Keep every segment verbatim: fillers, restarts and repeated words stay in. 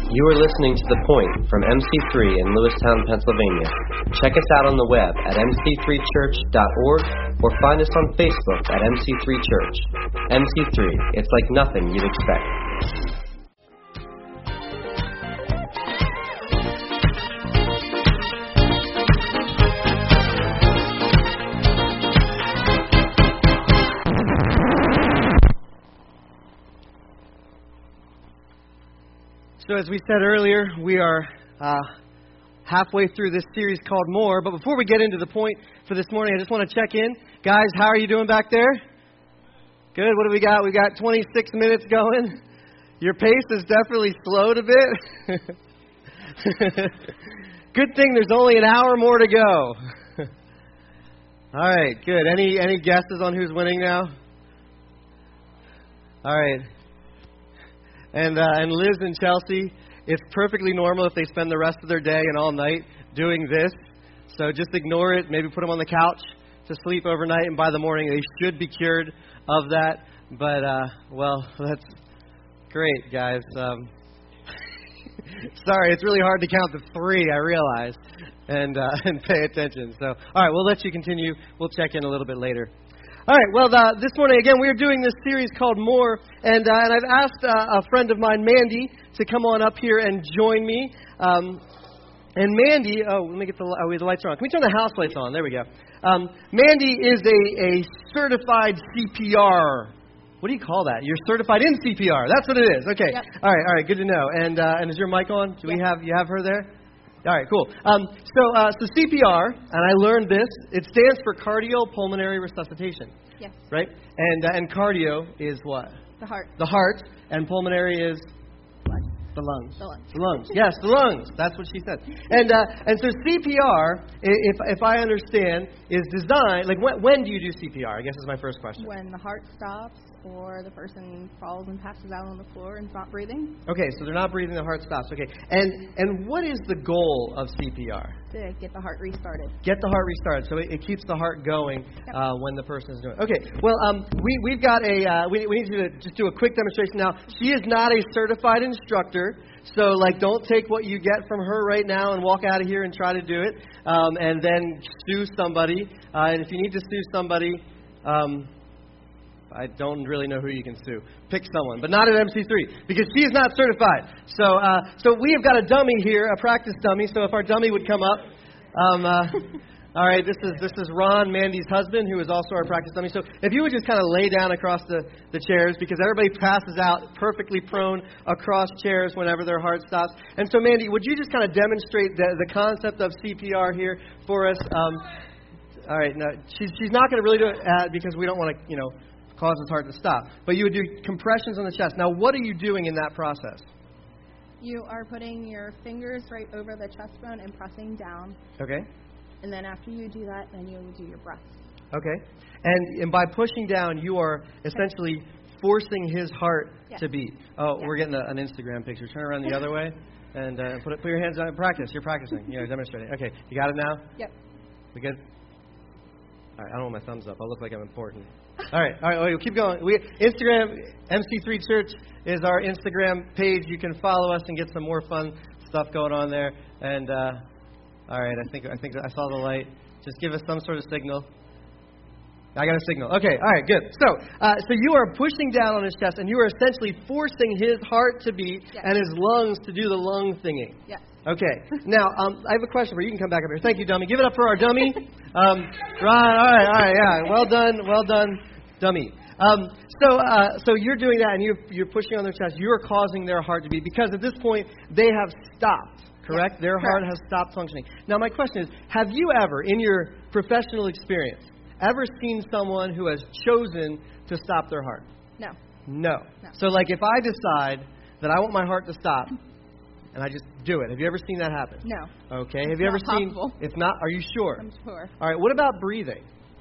You are listening to The Point from M C three in Lewistown, Pennsylvania. Check us out on the web at m c three church dot org or find us on Facebook at M C three Church. M C three, it's like nothing you'd expect. So as we said earlier, we are uh, halfway through this series called More. But before we get into the point for this morning, I just want to check in. Guys, how are you doing back there? Good. What do we got? We got twenty-six minutes going. Your pace is definitely slowed a bit. Good thing there's only an hour more to go. All right, good. Any any guesses on who's winning now? All right. And uh, and Liz and Chelsea, it's perfectly normal if they spend the rest of their day and all night doing this. So just ignore it. Maybe put them on the couch to sleep overnight, and by the morning they should be cured of that. But, uh, well, that's great, guys. Um, sorry, it's really hard to count to three, I realize, and, uh, and pay attention. So, all right, we'll let you continue. We'll check in a little bit later. All right, well, uh, this morning, again, we're doing this series called More, and, uh, and I've asked uh, a friend of mine, Mandy, to come on up here and join me. Um, and Mandy, oh, let me get the, oh, wait, the lights are on. Can we turn the house lights on? There we go. Um, Mandy is a, a certified C P R. What do you call that? You're certified in C P R. That's what it is. Okay. Yep. All right, all right, good to know. And uh, and is your mic on? Do yep. we have, you have her there? All right, cool. Um, so, uh, so C P R, and I learned this, it stands for cardiopulmonary resuscitation. Yes. Right? And uh, and cardio is what? The heart. The heart, and pulmonary is What? the lungs. The lungs. The lungs. Yes, the lungs. That's what she said. And uh, and so C P R, if if I understand, is designed. Like when when do you do C P R? I guess is my first question. When the heart stops or the person falls and passes out on the floor and is not breathing. Okay, so they're not breathing, the heart stops. Okay, and and what is the goal of C P R? To get the heart restarted. Get the heart restarted, so it, it keeps the heart going Yep. uh, when the person is doing it. Okay, well, um, we we've got a uh, we we need you to just do a quick demonstration now. She is not a certified instructor, so like don't take what you get from her right now and walk out of here and try to do it, um, and then sue somebody. Uh, and if you need to sue somebody. Um, I don't really know who you can sue. Pick someone, but not at M C three, because she is not certified. So uh, so we have got a dummy here, a practice dummy. So if our dummy would come up. Um, uh, all right, this is this is Ron, Mandy's husband, who is also our practice dummy. So if you would just kind of lay down across the, the chairs, because everybody passes out perfectly prone across chairs whenever their heart stops. And so, Mandy, would you just kind of demonstrate the, the concept of C P R here for us? Um, all right, no, she's, she's not going to really do it uh, because we don't want to, you know, cause his heart to stop. But you would do compressions on the chest. Now, what are you doing in that process? You are putting your fingers right over the chest bone and pressing down. Okay. And then after you do that, then you will do your breaths. Okay. And and by pushing down, you are essentially forcing his heart yes. to beat. Oh, yeah. We're getting a, an Instagram picture. Turn around the other way and uh, put it, put your hands on. Practice. You're practicing. You're demonstrating. Okay. You got it now? Yep. We good? All right. I don't want my thumbs up. I'll look like I'm important. All right, all right, well, keep going. We Instagram, M C three Church is our Instagram page. You can follow us and get some more fun stuff going on there. And uh, all right, I think I think I saw the light. Just give us some sort of signal. I got a signal. Okay, all right, good. So, uh, so you are pushing down on his chest, and you are essentially forcing his heart to beat yes. and his lungs to do the lung thingy. Yes. Okay. Now, um, I have a question for you. You can come back up here. Thank you, dummy. Give it up for our dummy. Um, Ron, all right, all right, yeah. Well done, well done, dummy. Um, so, uh, so you're doing that, and you're, you're pushing on their chest. You're causing their heart to beat, because at this point, they have stopped, correct? Yes, their correct. heart has stopped functioning. Now, my question is, have you ever, in your professional experience, ever seen someone who has chosen to stop their heart? No. No. No. So, like, if I decide that I want my heart to stop, and I just do it. Have you ever seen that happen? No. Okay. It's Have you ever not seen? possible. It's not. Are you sure? I'm sure. All right. What about breathing?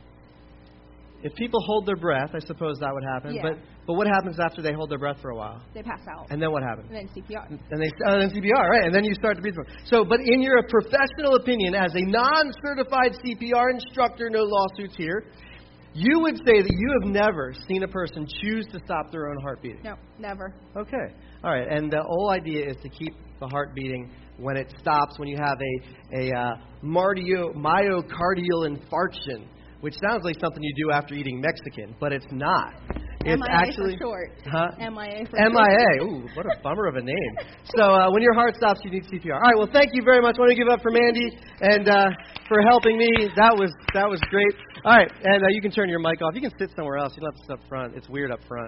If people hold their breath, I suppose that would happen. Yeah. But but what happens after they hold their breath for a while? They pass out. And then what happens? And then C P R. And they oh, then C P R, right? And then you start to breathe more. So, but in your professional opinion, as a non-certified C P R instructor, no lawsuits here. You would say that you have never seen a person choose to stop their own heart beating. No, never. Okay. All right. And the whole idea is to keep the heart beating when it stops, when you have a, a uh, mardio, myocardial infarction, which sounds like something you do after eating Mexican, but it's not. It's M I A actually for short. Huh? M I A for M I A. short. Ooh, what a bummer of a name. So uh, when your heart stops, you need C P R. All right. Well, thank you very much. I want to give up for Mandy and uh, for helping me. That was that was great. All right, and uh, you can turn your mic off. You can sit somewhere else. You don't have to sit up front. It's weird up front.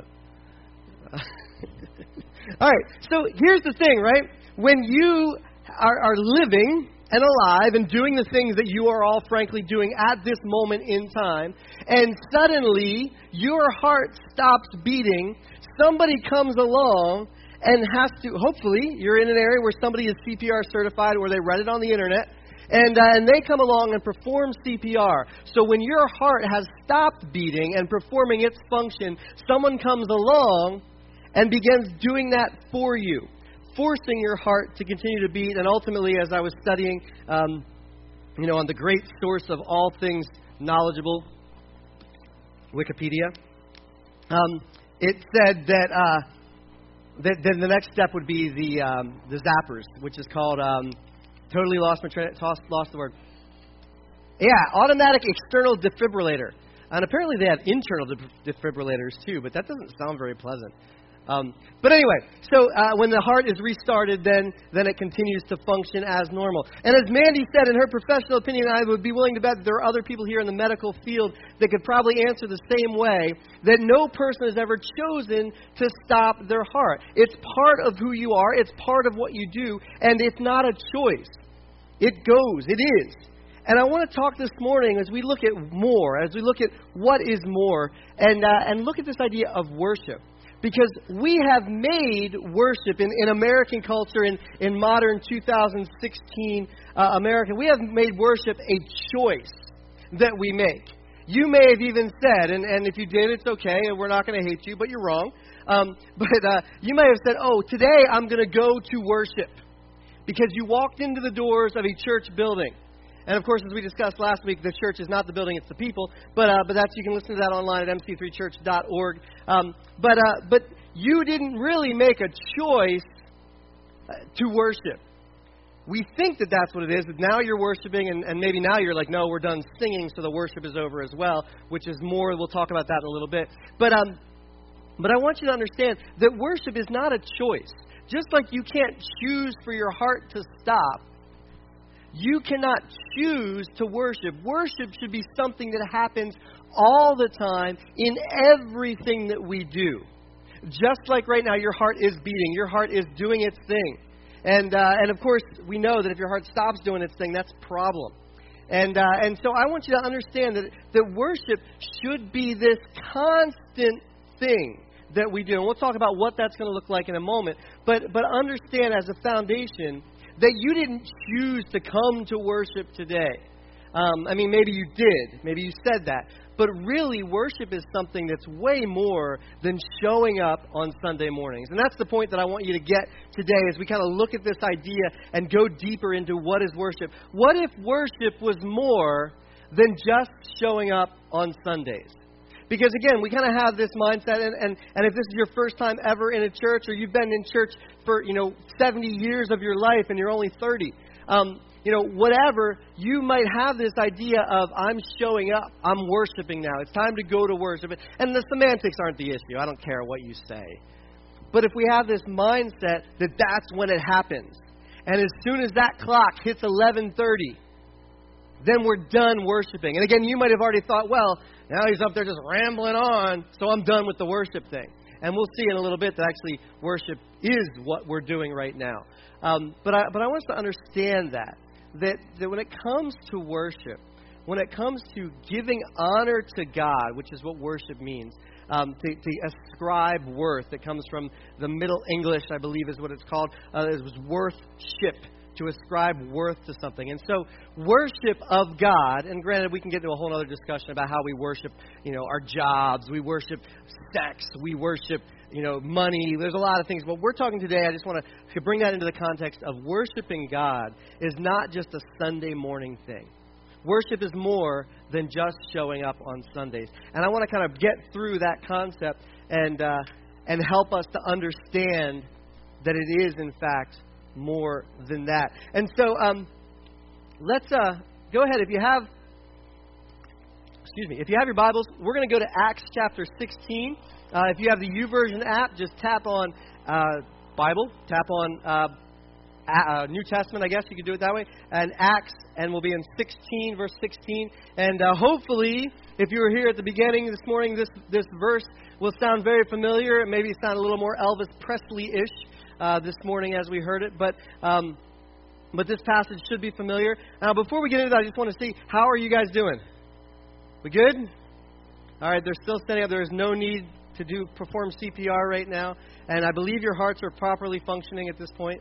All right. So here's the thing, right? When you are, are living and alive and doing the things that you are all frankly doing at this moment in time, and suddenly your heart stops beating, somebody comes along and has to, hopefully you're in an area where somebody is C P R certified or they read it on the internet, and, uh, and they come along and perform C P R. So when your heart has stopped beating and performing its function, someone comes along and begins doing that for you, forcing your heart to continue to beat. And ultimately, as I was studying, um, you know, on the great source of all things knowledgeable, Wikipedia, um, it said that, uh, that then the next step would be the um, the zappers, which is called um, totally lost my train, tossed, lost the word. Yeah, automatic external defibrillator, and apparently they have internal defibrillators too, but that doesn't sound very pleasant. Um, but anyway, so uh, when the heart is restarted, then then it continues to function as normal. And as Mandy said, in her professional opinion, I would be willing to bet that there are other people here in the medical field that could probably answer the same way, that no person has ever chosen to stop their heart. It's part of who you are. It's part of what you do. And it's not a choice. It goes. It is. And I want to talk this morning as we look at more, as we look at what is more, and uh, and look at this idea of worship. Because we have made worship in, in American culture, in, in modern two thousand sixteen uh, America, we have made worship a choice that we make. You may have even said, and, and if you did, it's okay, and we're not going to hate you, but you're wrong. Um, but uh, you may have said, oh, today I'm going to go to worship. Because you walked into the doors of a church building. And of course, as we discussed last week, the church is not the building, it's the people. But uh, but that's you can listen to that online at m c three church dot org. Um, but uh, but you didn't really make a choice uh, to worship. We think that that's what it is. That now you're worshiping, and, and maybe now you're like, no, we're done singing, so the worship is over as well. Which is more. We'll talk about that in a little bit. But um, but I want you to understand that worship is not a choice. Just like you can't choose for your heart to stop, you cannot choose to worship. Worship should be something that happens all the time in everything that we do. Just like right now, your heart is beating. Your heart is doing its thing. And uh, and of course, we know that if your heart stops doing its thing, that's a problem. And, uh, and so I want you to understand that, that worship should be this constant thing that we do. And we'll talk about what that's going to look like in a moment. But but understand as a foundation that you didn't choose to come to worship today. Um, I mean, maybe you did. Maybe you said that. But really, worship is something that's way more than showing up on Sunday mornings. And that's the point that I want you to get today as we kind of look at this idea and go deeper into what is worship. What if worship was more than just showing up on Sundays? Because, again, we kind of have this mindset, and, and, and if this is your first time ever in a church, or you've been in church for, you know, seventy years of your life and you're only thirty, um, you know, whatever, you might have this idea of, I'm showing up, I'm worshiping now, it's time to go to worship. And the semantics aren't the issue, I don't care what you say. But if we have this mindset that that's when it happens, and as soon as that clock hits eleven thirty, then we're done worshiping. And again, you might have already thought, well, now he's up there just rambling on, so I'm done with the worship thing. And we'll see in a little bit that actually worship is what we're doing right now. Um, but I but I want us to understand that, that, that when it comes to worship, when it comes to giving honor to God, which is what worship means, um, to, to ascribe worth, that comes from the Middle English, I believe is what it's called. Uh, it was worth-ship, to ascribe worth to something. And so worship of God, and granted we can get into a whole other discussion about how we worship, you know, our jobs, we worship sex, we worship, you know, money. There's a lot of things, but we're talking today, I just want to bring that into the context of worshiping God is not just a Sunday morning thing. Worship is more than just showing up on Sundays. And I want to kind of get through that concept and uh, and help us to understand that it is, in fact, more than that. And so um, let's uh, go ahead. If you have, excuse me, if you have your Bibles, we're going to go to Acts chapter sixteen. Uh, if you have the YouVersion app, just tap on uh, Bible, tap on uh, uh, New Testament, I guess you could do it that way, and Acts, and we'll be in sixteen, verse sixteen. And uh, hopefully, if you were here at the beginning this morning, this this verse will sound very familiar. It maybe sound a little more Elvis Presley-ish uh, this morning as we heard it, but um, but this passage should be familiar. Now, before we get into that, I just want to see, how are you guys doing? We good? All right, they're still standing up. There is no need to do perform C P R right now, and I believe your hearts are properly functioning at this point.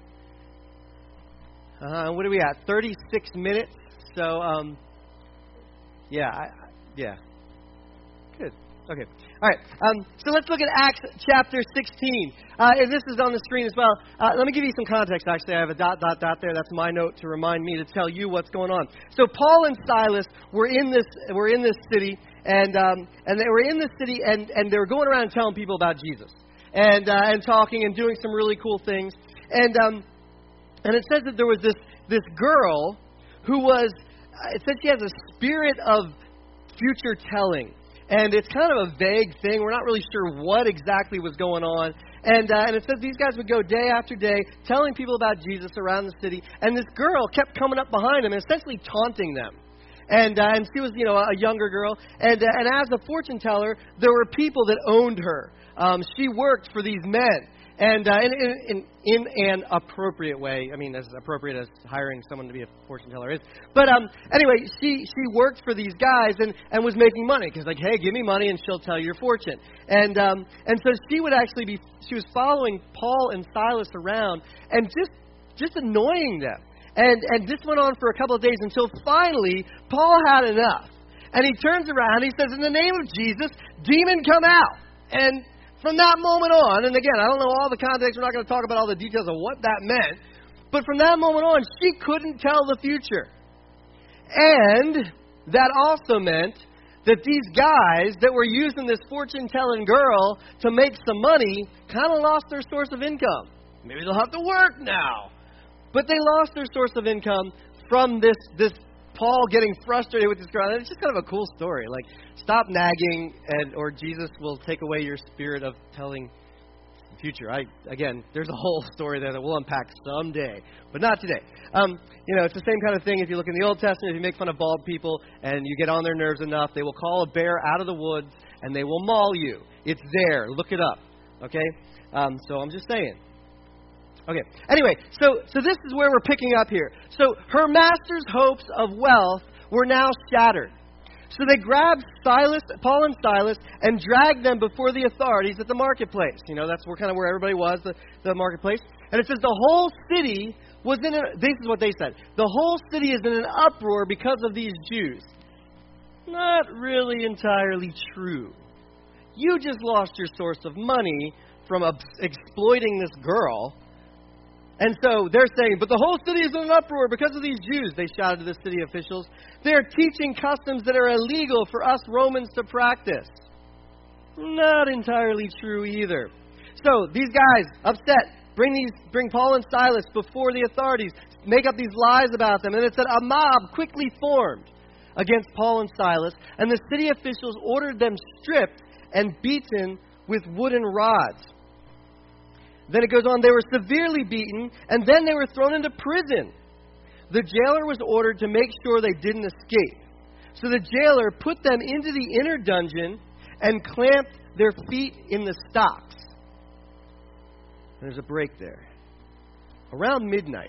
Uh, what are we at? thirty-six minutes. So, um, yeah, I, yeah, good. Okay, all right. Um, so let's look at Acts chapter sixteen. Uh, and this is on the screen as well. Uh, let me give you some context. Actually, I have a dot dot dot there. That's my note to remind me to tell you what's going on. So Paul and Silas were in this were in this city, and um, and they were in this city, and, and they were going around telling people about Jesus, and uh, and talking and doing some really cool things, and um, and it says that there was this this girl who was uh, it said she has a spirit of future telling. And it's kind of a vague thing. We're not really sure what exactly was going on. And uh, and it says these guys would go day after day telling people about Jesus around the city. And this girl kept coming up behind them and essentially taunting them. And uh, and she was, you know, a younger girl. And uh, and as a fortune teller, there were people that owned her. Um, she worked for these men. And uh, in, in, in an appropriate way, I mean, as appropriate as hiring someone to be a fortune teller is. But um, anyway, she, she worked for these guys and, and was making money. Because, like, hey, give me money and she'll tell your fortune. And um, and so she would actually be, she was following Paul and Silas around and just just annoying them. And, and this went on for a couple of days until finally Paul had enough. And he turns around, he says, in the name of Jesus, demon, come out. And from that moment on, and again, I don't know all the context, we're not going to talk about all the details of what that meant, but from that moment on, she couldn't tell the future. And that also meant that these guys that were using this fortune-telling girl to make some money kind of lost their source of income. Maybe they'll have to work now. But they lost their source of income from this this Paul getting frustrated with this girl. And it's just kind of a cool story. Like, stop nagging, and or Jesus will take away your spirit of telling the future. I again, there's a whole story there that we'll unpack someday, but not today. Um, you know, it's the same kind of thing. If you look in the Old Testament, if you make fun of bald people and you get on their nerves enough, they will call a bear out of the woods and they will maul you. It's there. Look it up. Okay. Um, so I'm just saying. Okay, anyway, so so this is where we're picking up here. So her master's hopes of wealth were now shattered. So they grabbed Silas, Paul and Silas, and dragged them before the authorities at the marketplace. You know, that's where kind of where everybody was, the, the marketplace. And it says the whole city was in a, this is what they said, the whole city is in an uproar because of these Jews. Not really entirely true. You just lost your source of money from uh, exploiting this girl. And so they're saying, but the whole city is in an uproar because of these Jews, they shouted to the city officials. They are teaching customs that are illegal for us Romans to practice. Not entirely true either. So these guys, upset, bring these, bring Paul and Silas before the authorities, make up these lies about them. And it said a mob quickly formed against Paul and Silas, and the city officials ordered them stripped and beaten with wooden rods. Then it goes on, they were severely beaten, and then they were thrown into prison. The jailer was ordered to make sure they didn't escape. So the jailer put them into the inner dungeon and clamped their feet in the stocks. There's a break there. Around midnight,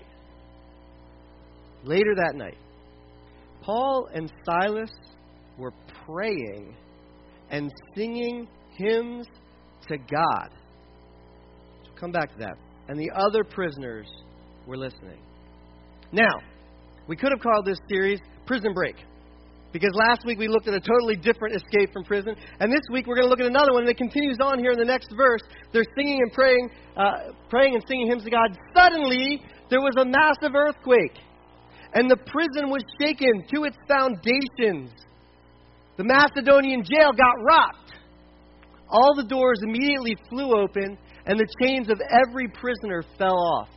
later that night, Paul and Silas were praying and singing hymns to God. Come back to that. And the other prisoners were listening. Now, we could have called this series Prison Break. Because last week we looked at a totally different escape from prison. And this week we're going to look at another one. And it continues on here in the next verse. They're singing and praying, uh, praying and singing hymns to God. Suddenly, there was a massive earthquake. and the prison was shaken to its foundations. The Macedonian jail got rocked. All the doors immediately flew open, and the chains of every prisoner fell off.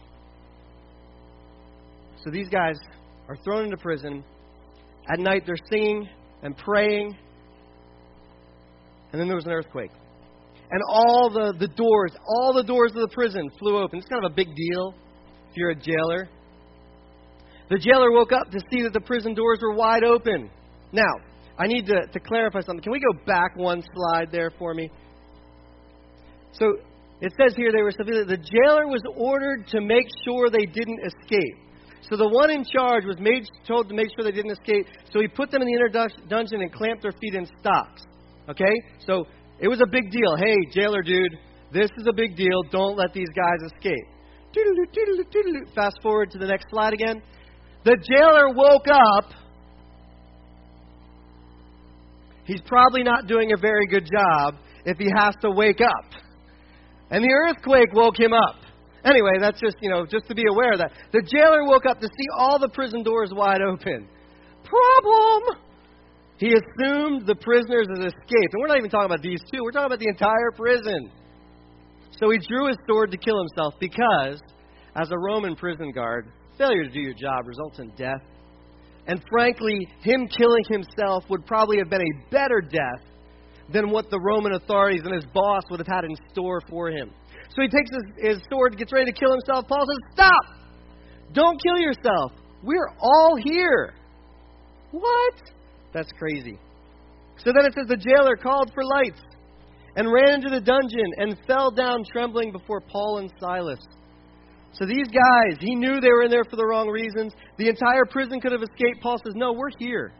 So these guys are thrown into prison. At night, they're singing and praying. And then there was an earthquake. And all the, the doors, all the doors of the prison flew open. It's kind of a big deal if you're a jailer. The jailer woke up to see that the prison doors were wide open. Now, I need to, to clarify something. Can we go back one slide there for me? So, it says here they were that the jailer was ordered to make sure they didn't escape. So the one in charge was made, told to make sure they didn't escape. So he put them in the inner dungeon and clamped their feet in stocks. Okay? So it was a big deal. Hey, jailer dude, this is a big deal. Don't let these guys escape. Fast forward to the next slide again. The jailer woke up. He's probably not doing a very good job if he has to wake up. And the earthquake woke him up. Anyway, that's just, you know, just to be aware of that. The jailer woke up to see all the prison doors wide open. Problem! He assumed the prisoners had escaped. And we're not even talking about these two. We're talking about the entire prison. So he drew his sword to kill himself because, as a Roman prison guard, failure to do your job results in death. And frankly, him killing himself would probably have been a better death than what the Roman authorities and his boss would have had in store for him. So he takes his, his sword, gets ready to kill himself. Paul says, stop! Don't kill yourself. We're all here. What? That's crazy. So then it says the jailer called for lights and ran into the dungeon and fell down trembling before Paul and Silas. So these guys, he knew they were in there for the wrong reasons. The entire prison could have escaped. Paul says, no, we're here.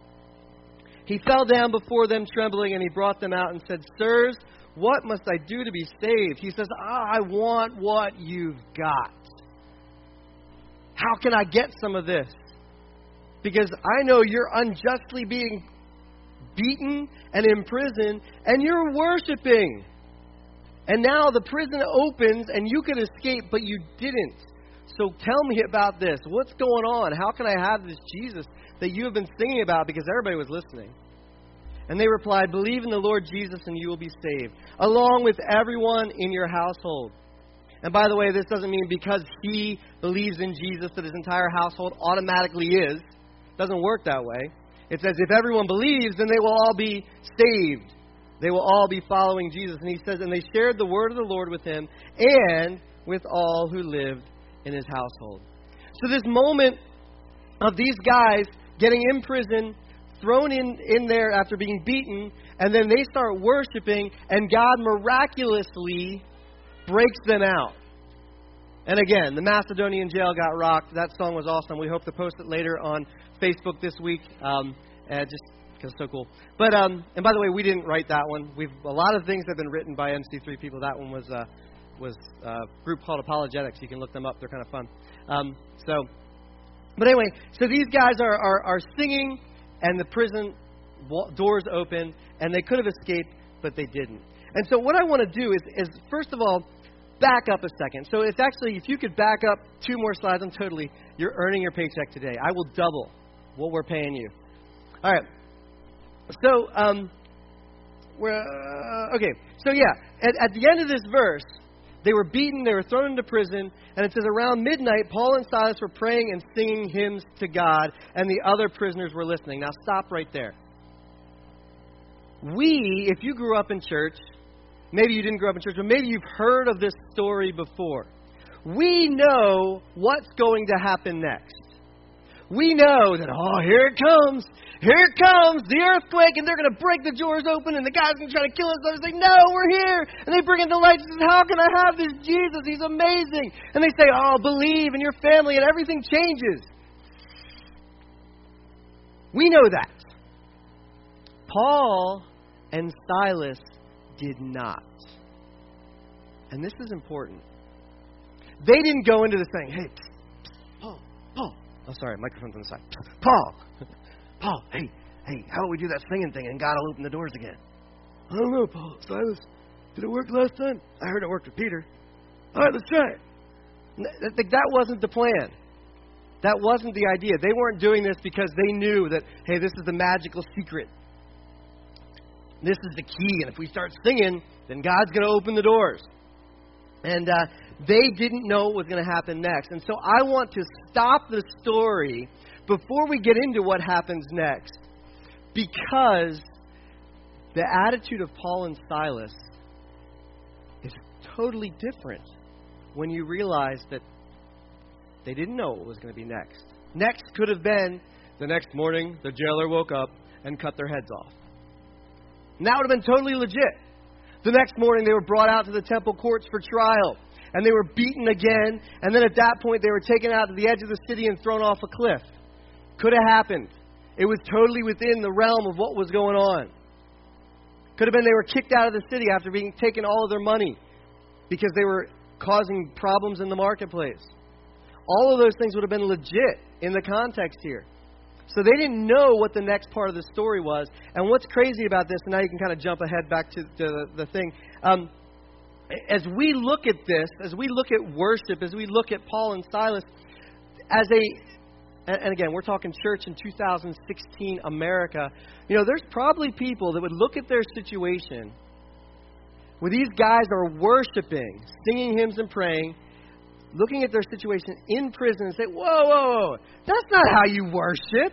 He fell down before them trembling, and he brought them out and said, sirs, what must I do to be saved? He says, ah, I want what you've got. How can I get some of this? Because I know you're unjustly being beaten and imprisoned, and you're worshiping. And now the prison opens, and you could escape, but you didn't. So tell me about this. What's going on? How can I have this Jesus that you have been singing about? Because everybody was listening. And they replied, believe in the Lord Jesus and you will be saved, along with everyone in your household. And by the way, this doesn't mean because he believes in Jesus that his entire household automatically is. It doesn't work that way. It says if everyone believes, then they will all be saved. They will all be following Jesus. And he says, and they shared the word of the Lord with him and with all who lived in his household. So this moment of these guys getting in prison, thrown in, in there after being beaten, and then they start worshiping, and God miraculously breaks them out. And again, the Macedonian jail got rocked. That song was awesome. We hope to post it later on Facebook this week, um, uh, just because it's so cool. But um, and by the way, we didn't write that one. We've a lot of things have been written by M C three people. That one was uh, was a group called Apologetics. You can look them up. They're kind of fun. Um, so, but anyway, so these guys are are, are singing. And the prison doors open, and they could have escaped, but they didn't. And so what I want to do is, is, first of all, back up a second. So it's actually, if you could back up two more slides, I'm totally, you're earning your paycheck today. I will double what we're paying you. All right. So, um, we're, uh, okay. So, yeah, at, at the end of this verse, they were beaten, they were thrown into prison, and it says around midnight, Paul and Silas were praying and singing hymns to God, and the other prisoners were listening. Now stop right there. We, if you grew up in church, maybe you didn't grow up in church, but maybe you've heard of this story before. We know what's going to happen next. We know that, oh, here it comes. Here it comes, the earthquake, and they're going to break the doors open, and the guy's going to try to kill us. They say, no, we're here. And they bring in the lights and say, how can I have this Jesus? He's amazing. And they say, oh, believe in your family, and everything changes. We know that. Paul and Silas did not. And this is important. They didn't go into this thing, hey, Paul, Paul. Oh, sorry, microphone's on the side. Paul, Paul, hey, hey, how about we do that singing thing and God will open the doors again? I don't know, Paul, Silas. Did it work last time? I heard it worked with Peter. All right, let's try it. That wasn't the plan. That wasn't the idea. They weren't doing this because they knew that, hey, this is the magical secret. This is the key, and if we start singing, then God's going to open the doors. And uh, they didn't know what was going to happen next. And so I want to stop the story before we get into what happens next, because the attitude of Paul and Silas is totally different when you realize that they didn't know what was going to be next. Next could have been the next morning the jailer woke up and cut their heads off. And that would have been totally legit. The next morning they were brought out to the temple courts for trial. And they were beaten again. And then at that point they were taken out to the edge of the city and thrown off a cliff. Could have happened. It was totally within the realm of what was going on. Could have been they were kicked out of the city after being taken all of their money because they were causing problems in the marketplace. All of those things would have been legit in the context here. So they didn't know what the next part of the story was. And what's crazy about this, and now you can kind of jump ahead back to, to the, the thing. Um, as we look at this, as we look at worship, as we look at Paul and Silas, as a, and, and again, we're talking church in two thousand sixteen America, you know, there's probably people that would look at their situation where these guys are worshiping, singing hymns and praying, looking at their situation in prison and say, whoa, whoa, whoa, that's not how you worship.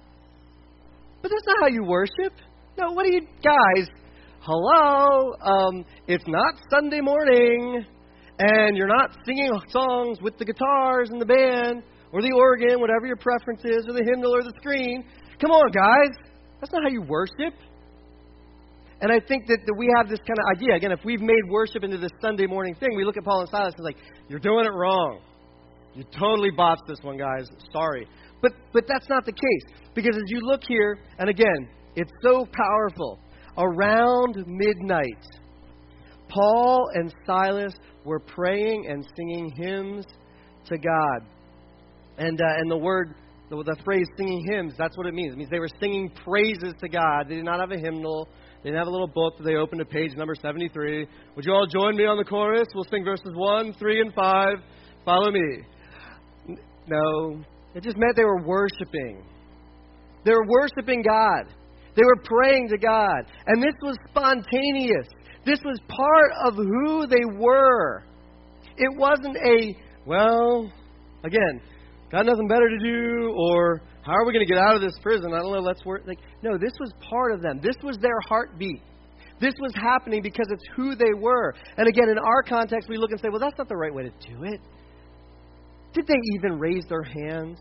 But that's not how you worship. No, what are you guys? Hello? Um, it's not Sunday morning, and you're not singing songs with the guitars and the band or the organ, whatever your preference is, or the hymnal or the screen. Come on, guys. That's not how you worship. And I think that, that we have this kind of idea. Again, if we've made worship into this Sunday morning thing, we look at Paul and Silas and like, you're doing it wrong. You totally botched this one, guys. Sorry. But but that's not the case. Because as you look here, and again, it's so powerful. Around midnight, Paul and Silas were praying and singing hymns to God. And uh, and the word, the, the phrase singing hymns, that's what it means. It means they were singing praises to God. They did not have a hymnal. They didn't have a little book that they opened to page number seventy-three. Would you all join me on the chorus? We'll sing verses one, three, and five. Follow me. No. It just meant they were worshiping. They were worshiping God. They were praying to God. And this was spontaneous. This was part of who they were. It wasn't a, well, again, got nothing better to do, or how are we going to get out of this prison? I don't know, let's work. Like, no, this was part of them. This was their heartbeat. This was happening because it's who they were. And again, in our context, we look and say, well, that's not the right way to do it. Did they even raise their hands?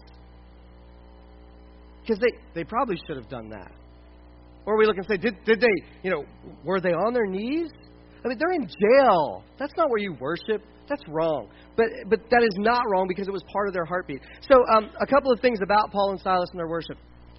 Because they, they probably should have done that. Or we look and say, did, did they, you know, were they on their knees? I mean, they're in jail. That's not where you worship. That's wrong. But but that is not wrong because it was part of their heartbeat. So um, a couple of things about Paul and Silas and their worship.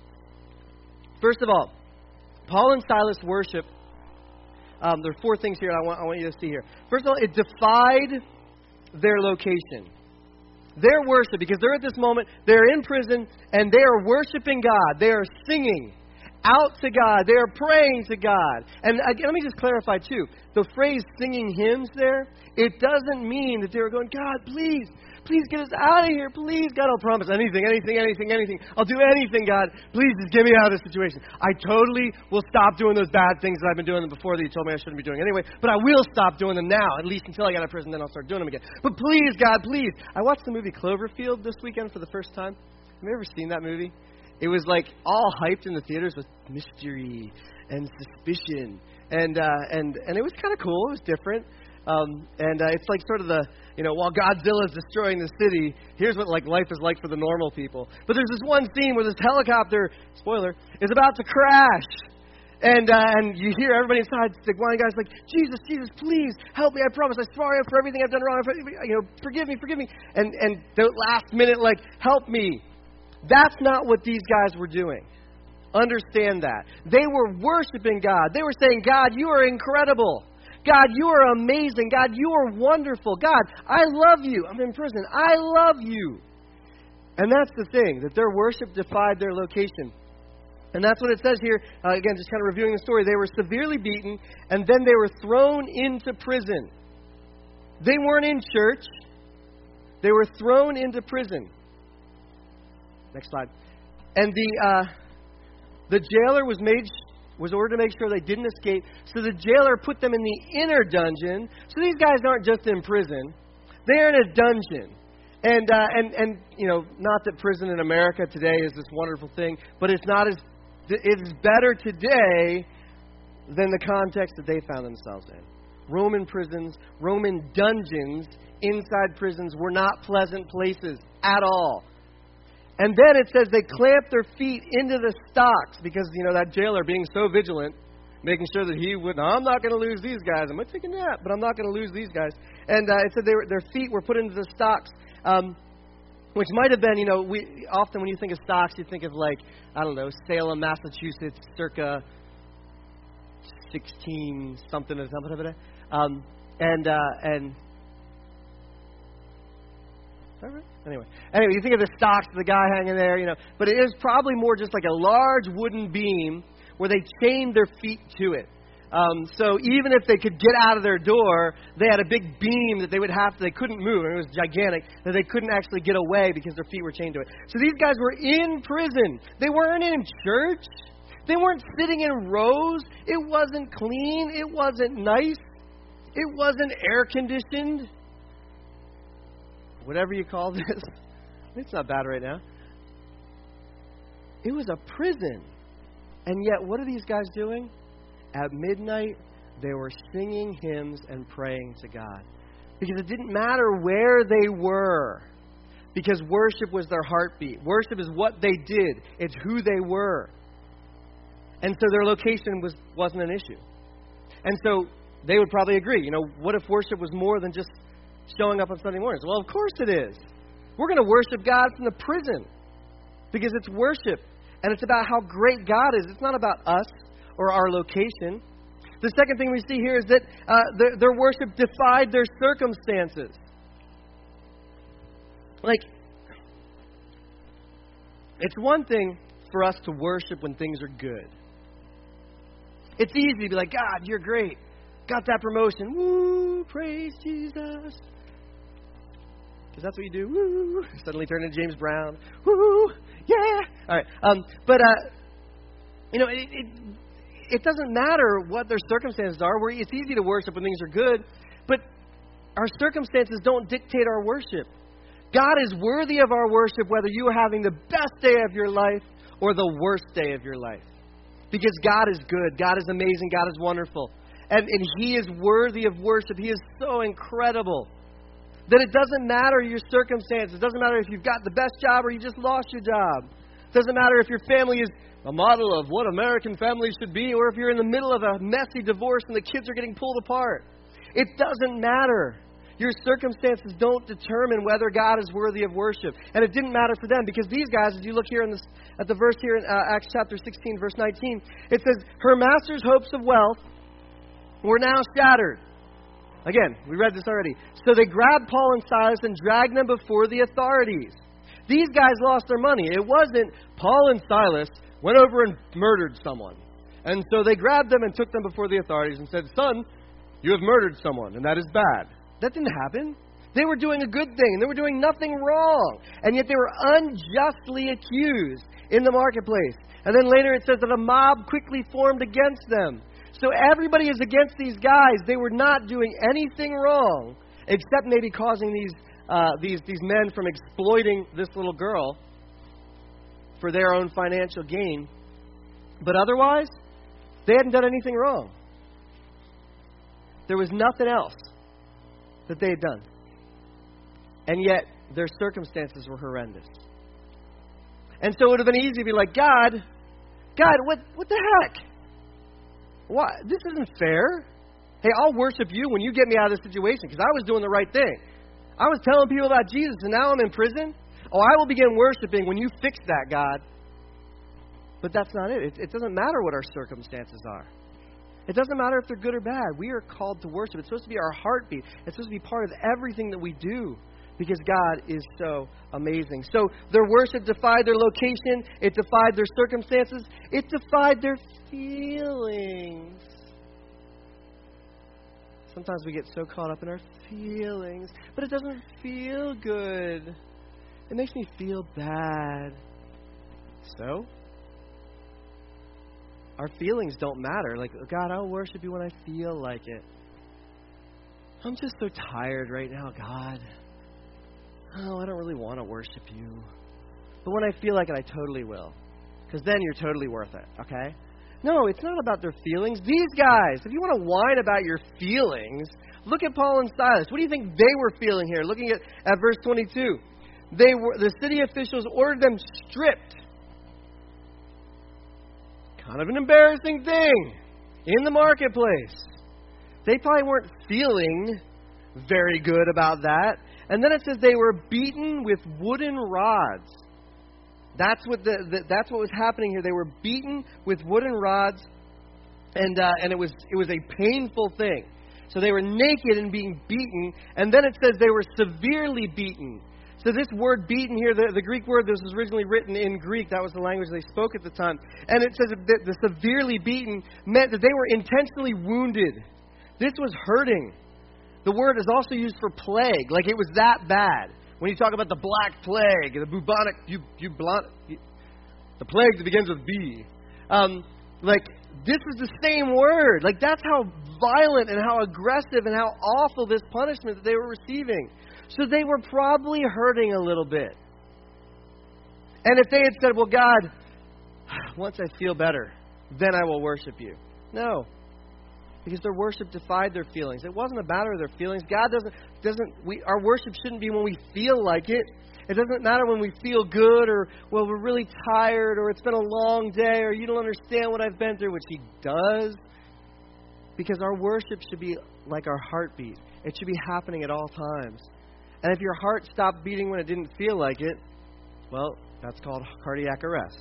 First of all, Paul and Silas worship, um, there are four things here I want, I want you to see here. First of all, it defied their location. Their worship, because they're at this moment, they're in prison, and they are worshiping God. They are singing out to God. They are praying to God. And again, let me just clarify, too. The phrase singing hymns there, it doesn't mean that they were going, God, please, please get us out of here. Please, God, I'll promise anything, anything, anything, anything. I'll do anything, God. Please just get me out of this situation. I totally will stop doing those bad things that I've been doing before that you told me I shouldn't be doing anyway. But I will stop doing them now, at least until I get out of prison, then I'll start doing them again. But please, God, please. I watched the movie Cloverfield this weekend for the first time. Have you ever seen that movie? It was like all hyped in the theaters with mystery and suspicion, and uh, and and it was kind of cool. It was different, um, and uh, it's like sort of the, you know, while Godzilla is destroying the city, here's what like life is like for the normal people. But there's this one scene where this helicopter, spoiler, is about to crash, and uh, and you hear everybody inside. The one guy's like, Jesus, Jesus, please help me! I promise. I'm sorry for everything I've done wrong. You know, forgive me, forgive me. And and the last minute, like, help me. That's not what these guys were doing. Understand that. They were worshiping God. They were saying, God, you are incredible. God, you are amazing. God, you are wonderful. God, I love you. I'm in prison. I love you. And that's the thing, that their worship defied their location. And that's what it says here. Uh, again, just kind of reviewing the story. They were severely beaten, and then they were thrown into prison. They weren't in church. They were thrown into prison. Next slide. And the uh, the jailer was made was ordered to make sure they didn't escape. So the jailer put them in the inner dungeon. So these guys aren't just in prison; they're in a dungeon. And uh, and and you know, not that prison in America today is this wonderful thing, but it's not as it's better today than the context that they found themselves in. Roman prisons, Roman dungeons inside prisons were not pleasant places at all. And then it says they clamped their feet into the stocks because, you know, that jailer being so vigilant, making sure that he would, I'm not going to lose these guys. I'm going to take a nap, but I'm not going to lose these guys. And uh, it said they were, their feet were put into the stocks, um, which might have been, you know, we often when you think of stocks, you think of like, I don't know, Salem, Massachusetts, circa sixteen something or something. Um, and, uh, and, Anyway, anyway, you think of the stocks, the guy hanging there, you know, but it is probably more just like a large wooden beam where they chained their feet to it. Um, so even if they could get out of their door, they had a big beam that they would have to, they couldn't move, and it was gigantic, that they couldn't actually get away because their feet were chained to it. So these guys were in prison. They weren't in church. They weren't sitting in rows. It wasn't clean. It wasn't nice. It wasn't air conditioned. Whatever you call this. It's not bad right now. It was a prison. And yet, what are these guys doing? At midnight, they were singing hymns and praying to God. Because it didn't matter where they were. Because worship was their heartbeat. Worship is what they did. It's who they were. And so their location was, wasn't an issue. And so they would probably agree. You know, what if worship was more than just showing up on Sunday mornings? Well, of course it is. We're going to worship God from the prison because it's worship and it's about how great God is. It's not about us or our location. The second thing we see here is that uh, their, their worship defied their circumstances. Like, it's one thing for us to worship when things are good. It's easy to be like, God, you're great. Got that promotion. Woo, praise Jesus. Because that's what you do. Woo. Suddenly turn into James Brown. Woo, yeah. All right. Um, but, uh, you know, it, it it doesn't matter what their circumstances are. We're, it's easy to worship when things are good. But our circumstances don't dictate our worship. God is worthy of our worship whether you are having the best day of your life or the worst day of your life. Because God is good. God is amazing. God is wonderful. And, and He is worthy of worship. He is so incredible that it doesn't matter your circumstances. It doesn't matter if you've got the best job or you just lost your job. It doesn't matter if your family is a model of what American families should be or if you're in the middle of a messy divorce and the kids are getting pulled apart. It doesn't matter. Your circumstances don't determine whether God is worthy of worship. And it didn't matter for them because these guys, as you look here in this, at the verse here in uh, Acts chapter sixteen, verse nineteen, it says, her master's hopes of wealth were now shattered. Again, we read this already. So they grabbed Paul and Silas and dragged them before the authorities. These guys lost their money. It wasn't Paul and Silas went over and murdered someone. And so they grabbed them and took them before the authorities and said, son, you have murdered someone, and that is bad. That didn't happen. They were doing a good thing. They were doing nothing wrong. And yet they were unjustly accused in the marketplace. And then later it says that a mob quickly formed against them. So everybody is against these guys. They were not doing anything wrong, except maybe causing these uh, these these men from exploiting this little girl for their own financial gain. But otherwise, they hadn't done anything wrong. There was nothing else that they had done. And yet, their circumstances were horrendous. And so it would have been easy to be like, God, God, what what the heck? Why? This isn't fair. Hey, I'll worship you when you get me out of this situation because I was doing the right thing. I was telling people about Jesus and now I'm in prison. Oh, I will begin worshiping when you fix that, God. But that's not it. It, it doesn't matter what our circumstances are. It doesn't matter if they're good or bad. We are called to worship. It's supposed to be our heartbeat. It's supposed to be part of everything that we do because God is so amazing. So their worship defied their location. It defied their circumstances. It defied their feelings. Sometimes we get so caught up in our feelings, but it doesn't feel good. It makes me feel bad. So, our feelings don't matter. Like, God, I'll worship you when I feel like it. I'm just so tired right now, God. Oh, I don't really want to worship you. But when I feel like it, I totally will. Because then you're totally worth it, okay? No, it's not about their feelings. These guys, if you want to whine about your feelings, look at Paul and Silas. What do you think they were feeling here? Looking at, at verse twenty-two. They were the city officials ordered them stripped. Kind of an embarrassing thing in the marketplace. They probably weren't feeling very good about that. And then it says they were beaten with wooden rods. That's what the, the that's what was happening here. They were beaten with wooden rods, and uh, and it was it was a painful thing. So they were naked and being beaten, and then it says they were severely beaten. So this word beaten here, the, the Greek word, this was originally written in Greek. That was the language they spoke at the time. And it says that the severely beaten meant that they were intentionally wounded. This was hurting. The word is also used for plague, like it was that bad. When you talk about the Black Plague, the bubonic, you, you blunt, the plague that begins with B, um, like this was the same word. Like that's how violent and how aggressive and how awful this punishment that they were receiving. So they were probably hurting a little bit. And if they had said, well, God, once I feel better, then I will worship you. No. Because their worship defied their feelings. It wasn't a matter of their feelings. God doesn't, doesn't we, our worship shouldn't be when we feel like it. It doesn't matter when we feel good or, well, we're really tired or it's been a long day or you don't understand what I've been through, which He does. Because our worship should be like our heartbeat. It should be happening at all times. And if your heart stopped beating when it didn't feel like it, well, that's called cardiac arrest.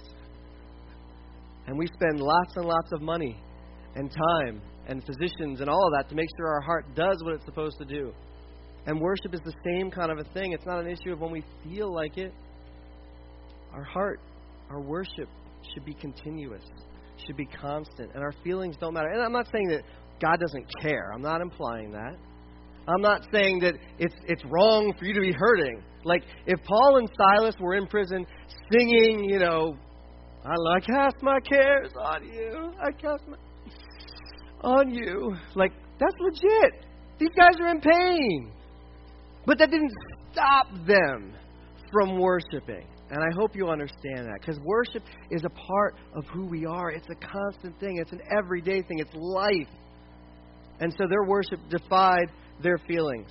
And we spend lots and lots of money and time and physicians and all of that to make sure our heart does what it's supposed to do. And worship is the same kind of a thing. It's not an issue of when we feel like it. Our heart, our worship should be continuous, should be constant, and our feelings don't matter. And I'm not saying that God doesn't care. I'm not implying that. I'm not saying that it's it's wrong for you to be hurting. Like, if Paul and Silas were in prison singing, you know, I, I cast my cares on you. I cast my... on you. Like, that's legit. These guys are in pain. But that didn't stop them from worshiping. And I hope you understand that. Because worship is a part of who we are. It's a constant thing. It's an everyday thing. It's life. And so their worship defied their feelings.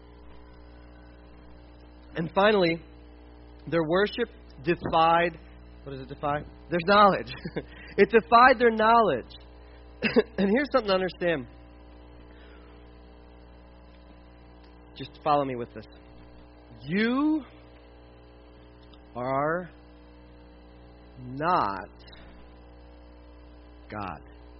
And finally, their worship defied, what does it defy? Their knowledge. It defied their knowledge. And here's something to understand. Just follow me with this. You are not God.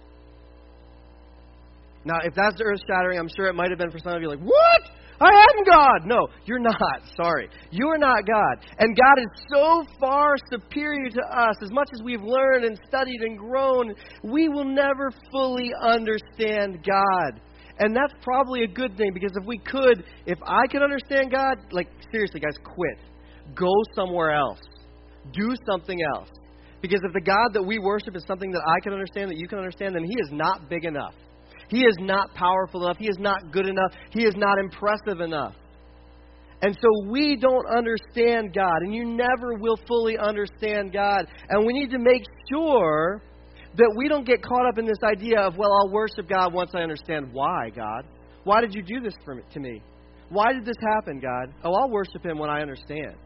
Now, if that's earth-shattering, I'm sure it might have been for some of you like, what? I am God. No, you're not. Sorry. You are not God. And God is so far superior to us. As much as we've learned and studied and grown, we will never fully understand God. And that's probably a good thing, because if we could, if I could understand God, like, seriously, guys, quit. Go somewhere else. Do something else. Because if the God that we worship is something that I can understand, that you can understand, then He is not big enough. He is not powerful enough. He is not good enough. He is not impressive enough. And so we don't understand God, and you never will fully understand God. And we need to make sure that we don't get caught up in this idea of, well, I'll worship God once I understand why, God. Why did you do this for me, to me? Why did this happen, God? Oh, I'll worship Him when I understand.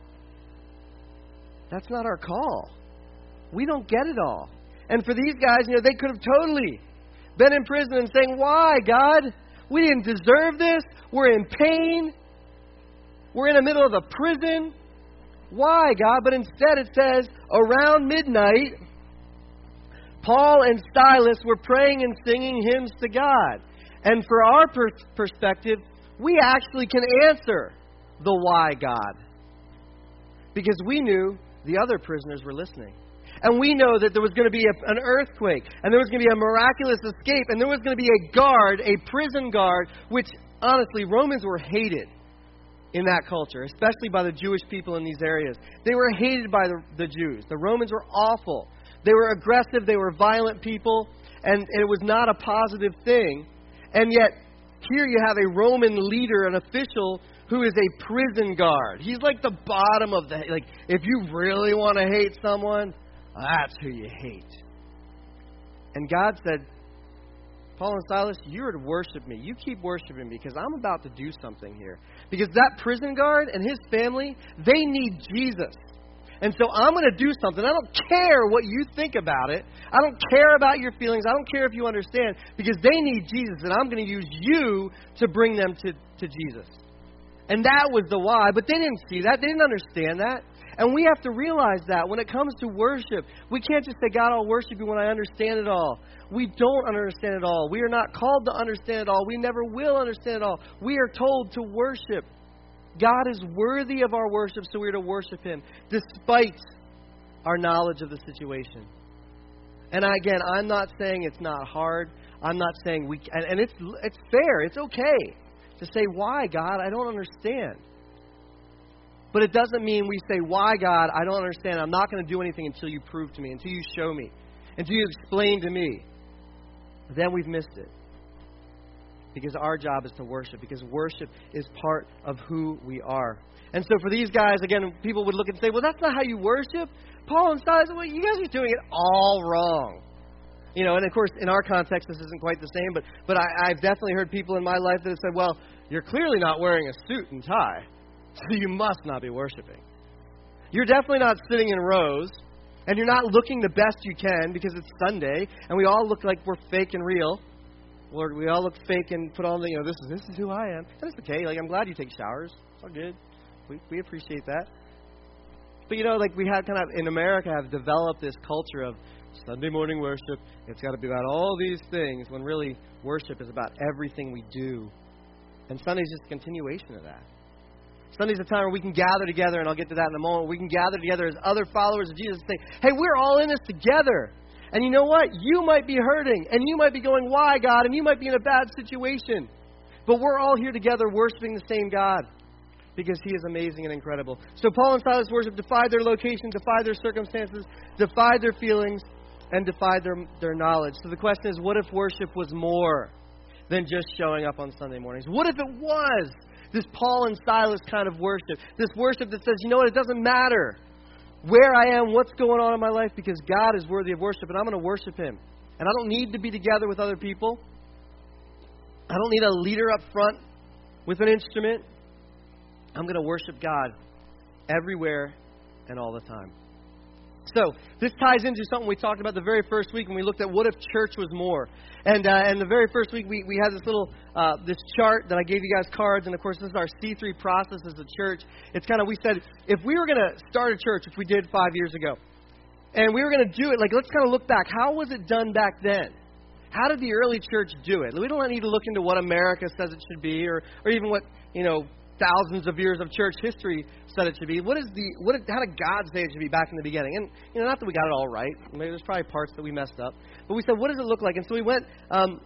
That's not our call. We don't get it all. And for these guys, you know, they could have totally been in prison and saying, why, God? We didn't deserve this. We're in pain. We're in the middle of a prison. Why, God? But instead it says, around midnight, Paul and Silas were praying and singing hymns to God. And for our per- perspective, we actually can answer the why, God. Because we knew the other prisoners were listening. And we know that there was going to be a, an earthquake, and there was going to be a miraculous escape, and there was going to be a guard, a prison guard, which, honestly, Romans were hated. in that culture, especially by the Jewish people in these areas. They were hated by the, the Jews. The Romans were awful. They were aggressive. They were violent people. And, and it was not a positive thing. And yet, here you have a Roman leader, an official, who is a prison guard. He's like the bottom of the... Like, if you really want to hate someone, that's who you hate. And God said, Paul and Silas, you are to worship me. You keep worshiping me because I'm about to do something here. Because that prison guard and his family, they need Jesus. And so I'm going to do something. I don't care what you think about it. I don't care about your feelings. I don't care if you understand. Because they need Jesus, and I'm going to use you to bring them to, to Jesus. And that was the why. But they didn't see that. They didn't understand that. And we have to realize that when it comes to worship, we can't just say, God, I'll worship you when I understand it all. We don't understand it all. We are not called to understand it all. We never will understand it all. We are told to worship. God is worthy of our worship, so we're to worship Him, despite our knowledge of the situation. And again, I'm not saying it's not hard. I'm not saying we... And, and it's it's fair. It's okay to say, why, God? I don't understand. But it doesn't mean we say, why, God? I don't understand. I'm not going to do anything until you prove to me, until you show me, until you explain to me. Then we've missed it. Because our job is to worship. Because worship is part of who we are. And so for these guys, again, people would look and say, well, that's not how you worship. Paul and Silas, well, you guys are doing it all wrong. You know, and of course, in our context, this isn't quite the same. But, but I, I've definitely heard people in my life that have said, well, you're clearly not wearing a suit and tie. So you must not be worshiping. You're definitely not sitting in rows. And you're not looking the best you can because it's Sunday. And we all look like we're fake and real. Lord, we all look fake and put on the, you know, this is this is who I am. And it's okay. Like, I'm glad you take showers. It's all good. We we appreciate that. But, you know, like we have kind of, in America, have developed this culture of Sunday morning worship. It's got to be about all these things when really worship is about everything we do. And Sunday's just a continuation of that. Sunday's a time where we can gather together, and I'll get to that in a moment. We can gather together as other followers of Jesus and say, hey, we're all in this together. And you know what? You might be hurting, and you might be going, why, God? And you might be in a bad situation. But we're all here together worshiping the same God because He is amazing and incredible. So Paul and Silas worship defied their location, defied their circumstances, defied their feelings, and defied their, their knowledge. So the question is, what if worship was more than just showing up on Sunday mornings? What if it was this Paul and Silas kind of worship? This worship that says, you know what, it doesn't matter where I am, what's going on in my life, because God is worthy of worship, and I'm going to worship Him. And I don't need to be together with other people. I don't need a leader up front with an instrument. I'm going to worship God everywhere and all the time. So, this ties into something we talked about the very first week when we looked at what if church was more. And uh, and the very first week we, we had this little, uh, this chart that I gave you guys cards. And of course, this is our C three process as a church. It's kind of, we said, if we were going to start a church, which we did five years ago, and we were going to do it, like, let's kind of look back. How was it done back then? How did the early church do it? We don't need to look into what America says it should be, or, or even what, you know, thousands of years of church history said it should be. What is the what? Did, how did God say it should be back in the beginning? And you know, not that we got it all right. Maybe there's probably parts that we messed up. But we said, what does it look like? And so we went um,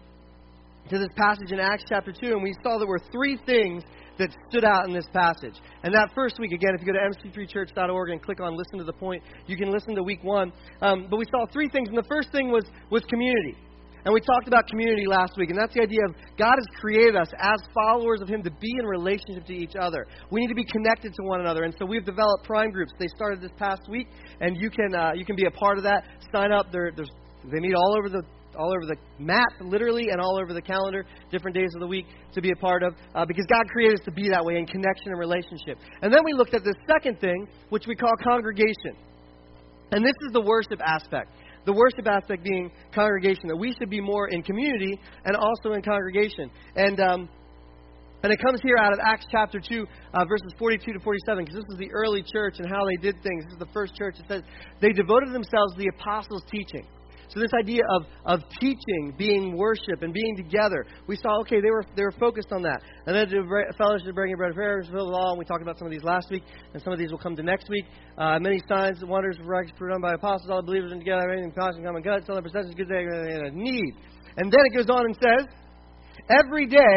to this passage in Acts chapter two, and we saw there were three things that stood out in this passage. And that first week, again, if you go to m c three church dot org and click on Listen to the Point, you can listen to week one. Um, but we saw three things, and the first thing was was community. And we talked about community last week, and that's the idea of God has created us as followers of Him to be in relationship to each other. We need to be connected to one another, and so we've developed prime groups. They started this past week, and you can uh, you can be a part of that. Sign up. They're, there's, they meet all over the all over the map, literally, and all over the calendar, different days of the week to be a part of, uh, because God created us to be that way in connection and relationship. And then we looked at this second thing, which we call congregation, and this is the worship aspect. The worship aspect being congregation, that we should be more in community and also in congregation. And um, and it comes here out of Acts chapter two, uh, verses forty-two to forty-seven, because this is the early church and how they did things. This is the first church. It says, they devoted themselves to the apostles' teaching. So this idea of, of teaching, being worship, and being together, we saw, okay, they were they were focused on that. And then to fellowship, breaking bread of prayer, fulfill the law, and we talked about some of these last week, and some of these will come to next week. Uh, many signs, wonders, were done by apostles, all the believers in together, everything, passion, common good, selling possessions, good day, and a need. And then it goes on and says, every day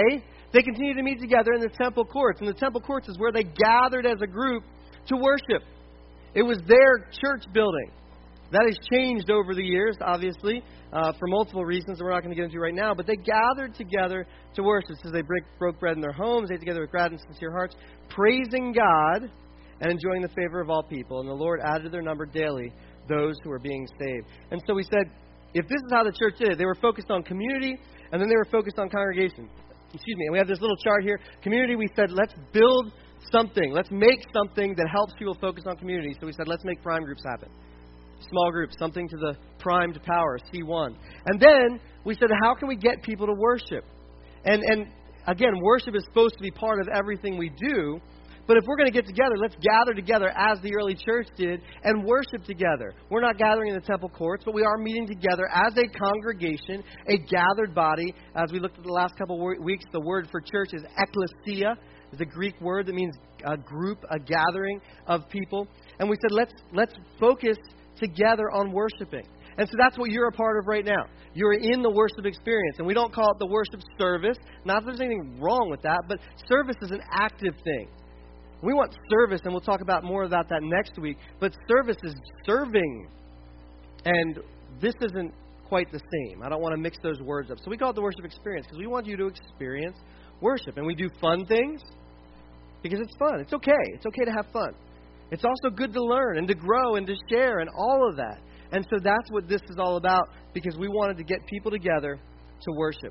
they continued to meet together in the temple courts. And the temple courts is where they gathered as a group to worship. It was their church building. That has changed over the years, obviously, uh, for multiple reasons that we're not going to get into right now. But they gathered together to worship. It says they break, broke bread in their homes, ate together with glad and sincere hearts, praising God and enjoying the favor of all people. And the Lord added to their number daily those who were being saved. And so we said, if this is how the church did it, they were focused on community, and then they were focused on congregation. Excuse me. And we have this little chart here. Community, we said, let's build something. Let's make something that helps people focus on community. So we said, let's make prime groups happen. Small groups, something to the primed power, C one. And then we said, how can we get people to worship? And and again, worship is supposed to be part of everything we do. But if we're going to get together, let's gather together as the early church did and worship together. We're not gathering in the temple courts, but we are meeting together as a congregation, a gathered body. As we looked at the last couple of weeks, the word for church is ekklesia. It's a Greek word that means a group, a gathering of people. And we said, let's let's focus together on worshiping. And so that's what you're a part of right now. You're in the worship experience. And we don't call it the worship service. Not that there's anything wrong with that, but service is an active thing. We want service, and we'll talk about more about that next week. But service is serving. And this isn't quite the same. I don't want to mix those words up. So we call it the worship experience because we want you to experience worship. And we do fun things because it's fun. It's okay. It's okay to have fun. It's also good to learn and to grow and to share and all of that. And so that's what this is all about, because we wanted to get people together to worship.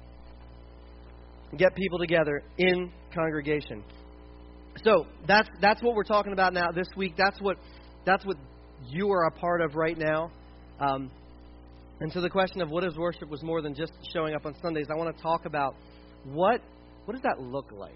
Get people together in congregation. So that's that's what we're talking about now this week. That's what that's what you are a part of right now. Um, and so the question of what is worship was more than just showing up on Sundays. I want to talk about what what does that look like?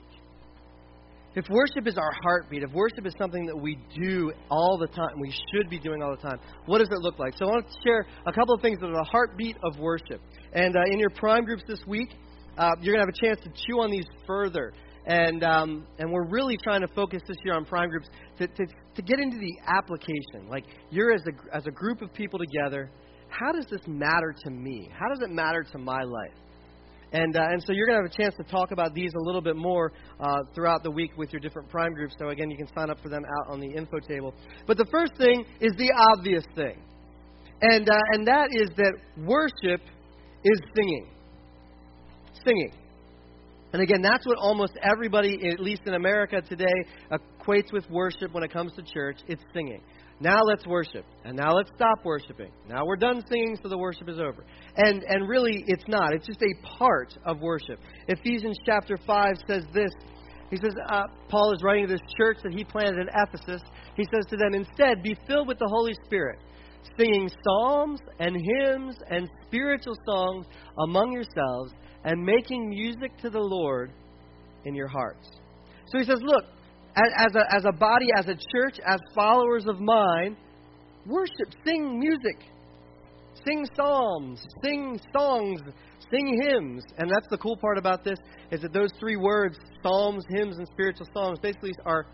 If worship is our heartbeat, if worship is something that we do all the time, we should be doing all the time, what does it look like? So I want to share a couple of things that are the heartbeat of worship. And uh, in your prime groups this week, uh, you're going to have a chance to chew on these further. And um, and we're really trying to focus this year on prime groups to, to, to get into the application. Like, you're as a, as a group of people together, how does this matter to me? How does it matter to my life? And uh, and so you're going to have a chance to talk about these a little bit more uh, throughout the week with your different prime groups. So, again, you can sign up for them out on the info table. But the first thing is the obvious thing. And, uh, and that is that worship is singing. Singing. And, again, that's what almost everybody, at least in America today, equates with worship when it comes to church. It's singing. Now let's worship. And now let's stop worshiping. Now we're done singing, so the worship is over. And and really, it's not. It's just a part of worship. Ephesians chapter five says this. He says, uh, Paul is writing to this church that he planted in Ephesus. He says to them, instead, be filled with the Holy Spirit, singing psalms and hymns and spiritual songs among yourselves, and making music to the Lord in your hearts. So he says, look, As a, as a body, as a church, as followers of mine, worship, sing music, sing psalms, sing songs, sing hymns. And that's the cool part about this, is that those three words, psalms, hymns, and spiritual songs, basically are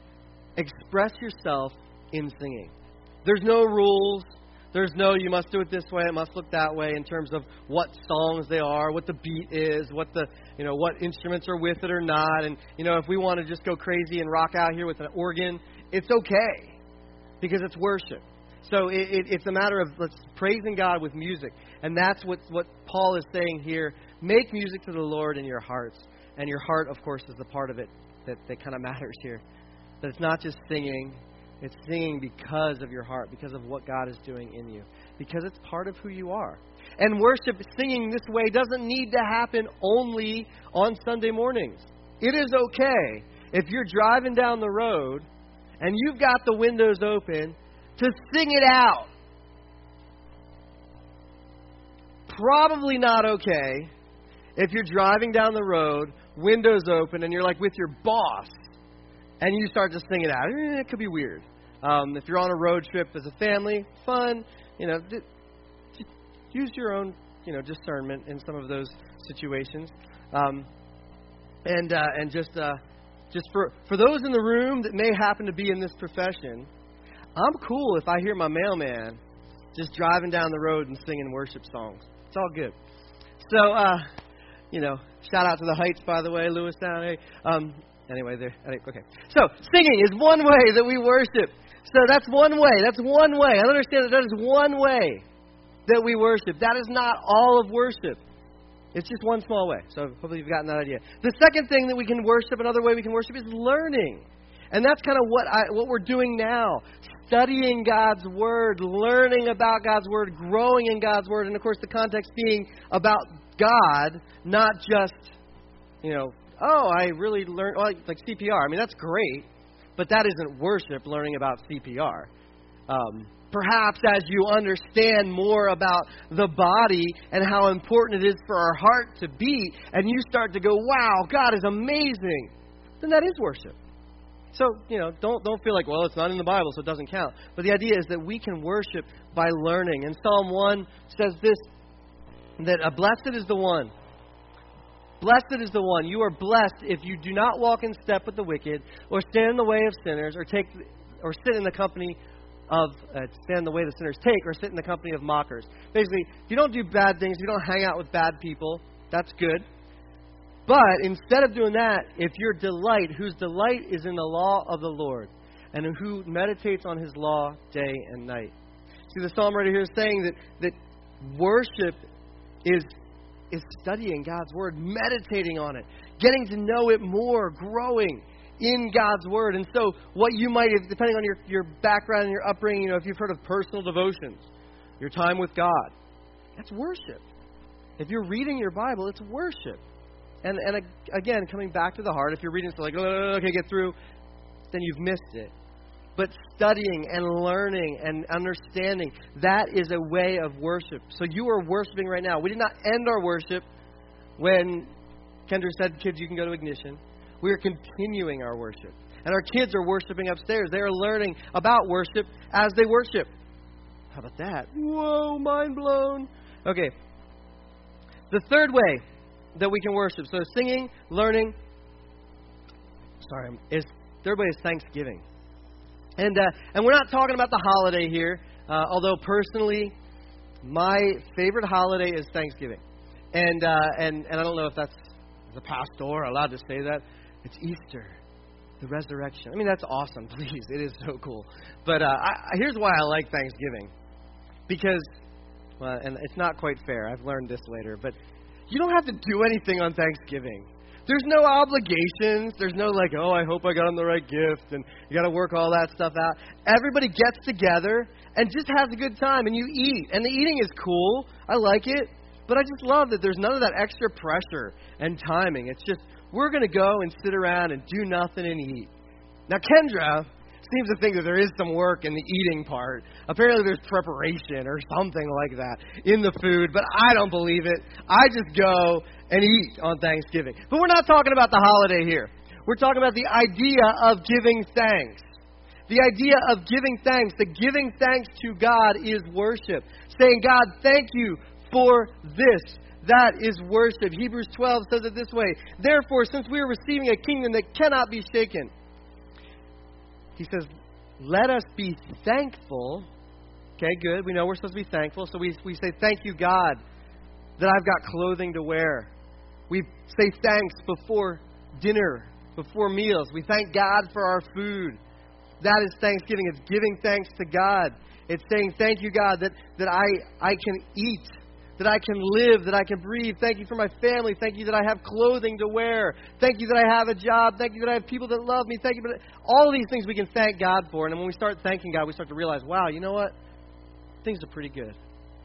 express yourself in singing. There's no rules. There's no, you must do it this way, it must look that way in terms of what songs they are, what the beat is, what the, you know, what instruments are with it or not. And, you know, if we want to just go crazy and rock out here with an organ, it's okay because it's worship. So it, it, it's a matter of let's praising God with music. And that's what, what Paul is saying here. Make music to the Lord in your hearts. And your heart, of course, is the part of it that, that kind of matters here. That it's not just singing. It's singing because of your heart, because of what God is doing in you, because it's part of who you are. And worship, singing this way, doesn't need to happen only on Sunday mornings. It is okay if you're driving down the road and you've got the windows open to sing it out. Probably not okay if you're driving down the road, windows open, and you're like with your boss, and you start to sing it out. It could be weird. Um, if you're on a road trip as a family, fun, you know, d- d- use your own, you know, discernment in some of those situations. Um, and uh, and just uh, just for, for those in the room that may happen to be in this profession, I'm cool if I hear my mailman just driving down the road and singing worship songs. It's all good. So, uh, you know, shout out to the Heights, by the way, Lewistown. Hey, um, anyway, there. Okay. So singing is one way that we worship. So that's one way. That's one way. I understand that that is one way that we worship. That is not all of worship. It's just one small way. So hopefully you've gotten that idea. The second thing that we can worship, another way we can worship, is learning. And that's kind of what I, what we're doing now. Studying God's Word, learning about God's Word, growing in God's Word. And, of course, the context being about God, not just, you know, oh, I really learned, well, like C P R. I mean, that's great. But that isn't worship, learning about C P R. Um, perhaps as you understand more about the body and how important it is for our heart to beat, and you start to go, wow, God is amazing, then that is worship. So, you know, don't don't feel like, well, it's not in the Bible, so it doesn't count. But the idea is that we can worship by learning. And Psalm one says this, that a blessed is the one. Blessed is the one. You are blessed if you do not walk in step with the wicked, or stand in the way of sinners, or take, or sit in the company of, uh, stand in the way the sinners take, or sit in the company of mockers. Basically, if you don't do bad things, if you don't hang out with bad people, that's good. But instead of doing that, if your delight, whose delight is in the law of the Lord, and who meditates on his law day and night. See, the psalm writer here is saying that, that worship is, is studying God's Word, meditating on it, getting to know it more, growing in God's Word. And so what you might have, depending on your, your background and your upbringing, you know, if you've heard of personal devotions, your time with God, that's worship. If you're reading your Bible, it's worship. And and again, coming back to the heart, if you're reading so like, oh, okay, get through, then you've missed it. But studying and learning and understanding, that is a way of worship. So you are worshiping right now. We did not end our worship when Kendra said, kids, you can go to Ignition. We are continuing our worship. And our kids are worshiping upstairs. They are learning about worship as they worship. How about that? Whoa, mind blown. Okay. The third way that we can worship, so singing, learning, sorry, is third way is thanksgiving. And uh, and we're not talking about the holiday here, uh, although personally, my favorite holiday is Thanksgiving. And uh, and and I don't know if that's the pastor allowed to say that. It's Easter, the resurrection. I mean, that's awesome. Please, it is so cool. But uh, I, here's why I like Thanksgiving, because, well, and it's not quite fair. I've learned this later, but you don't have to do anything on Thanksgiving. There's no obligations. There's no like, oh, I hope I got him the right gift, and you got to work all that stuff out. Everybody gets together and just has a good time, and you eat. And the eating is cool. I like it. But I just love that there's none of that extra pressure and timing. It's just, we're going to go and sit around and do nothing and eat. Now, Kendra seems to think that there is some work in the eating part. Apparently there's preparation or something like that in the food, but I don't believe it. I just go and eat on Thanksgiving. But we're not talking about the holiday here. We're talking about the idea of giving thanks. The idea of giving thanks, the giving thanks to God is worship. Saying, God, thank you for this. That is worship. Hebrews twelve says it this way. Therefore, since we are receiving a kingdom that cannot be shaken, he says, let us be thankful. Okay, good. We know we're supposed to be thankful. So we, we say, thank you, God, that I've got clothing to wear. We say thanks before dinner, before meals. We thank God for our food. That is thanksgiving. It's giving thanks to God. It's saying, thank you, God, that, that I, I can eat, that I can live, that I can breathe. Thank you for my family. Thank you that I have clothing to wear. Thank you that I have a job. Thank you that I have people that love me. Thank you for that. All of these things we can thank God for. And when we start thanking God, we start to realize, wow, you know what? Things are pretty good.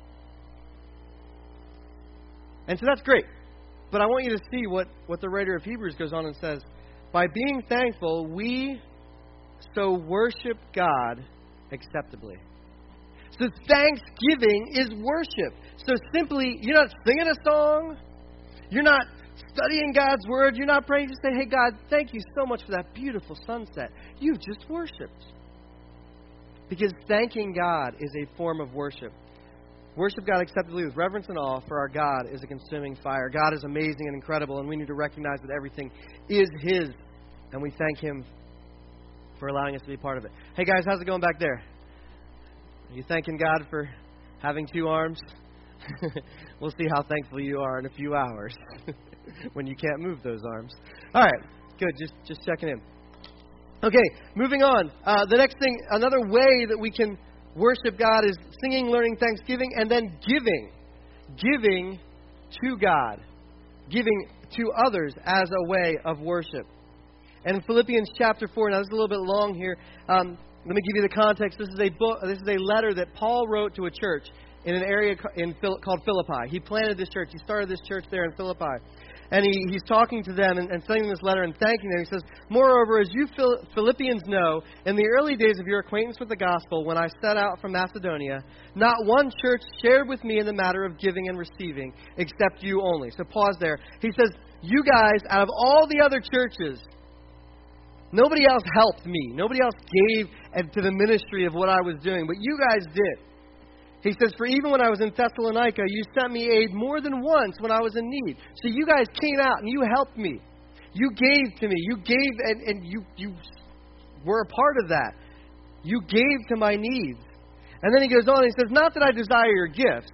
And so that's great. But I want you to see what, what the writer of Hebrews goes on and says. By being thankful, we so worship God acceptably. So thanksgiving is worship. So simply, you're not singing a song. You're not studying God's Word. You're not praying. You just say, hey, God, thank you so much for that beautiful sunset. You've just worshipped. Because thanking God is a form of worship. Worship God acceptably with reverence and awe, for our God is a consuming fire. God is amazing and incredible, and we need to recognize that everything is His. And we thank Him for allowing us to be part of it. Hey, guys, how's it going back there? Are you thanking God for having two arms? We'll see how thankful you are in a few hours. when you can't move those arms. All right, good. Just just checking in. Okay, moving on. Uh, the next thing, another way that we can worship God is singing, learning, thanksgiving, and then giving. Giving to God. Giving to others as a way of worship. And in Philippians chapter four, now this is a little bit long here. Um, let me give you the context. This is a book. This is a letter that Paul wrote to a church in an area in Phil, called Philippi. He planted this church. He started this church there in Philippi. And he, he's talking to them and, and sending this letter and thanking them. He says, "Moreover, as you Philippians know, in the early days of your acquaintance with the gospel, when I set out from Macedonia, not one church shared with me in the matter of giving and receiving, except you only." So pause there. He says, you guys, out of all the other churches, nobody else helped me. Nobody else gave to the ministry of what I was doing, but you guys did. He says, "For even when I was in Thessalonica, you sent me aid more than once when I was in need." So you guys came out and you helped me. You gave to me. You gave and, and you, you were a part of that. You gave to my needs. And then he goes on and he says, "Not that I desire your gifts.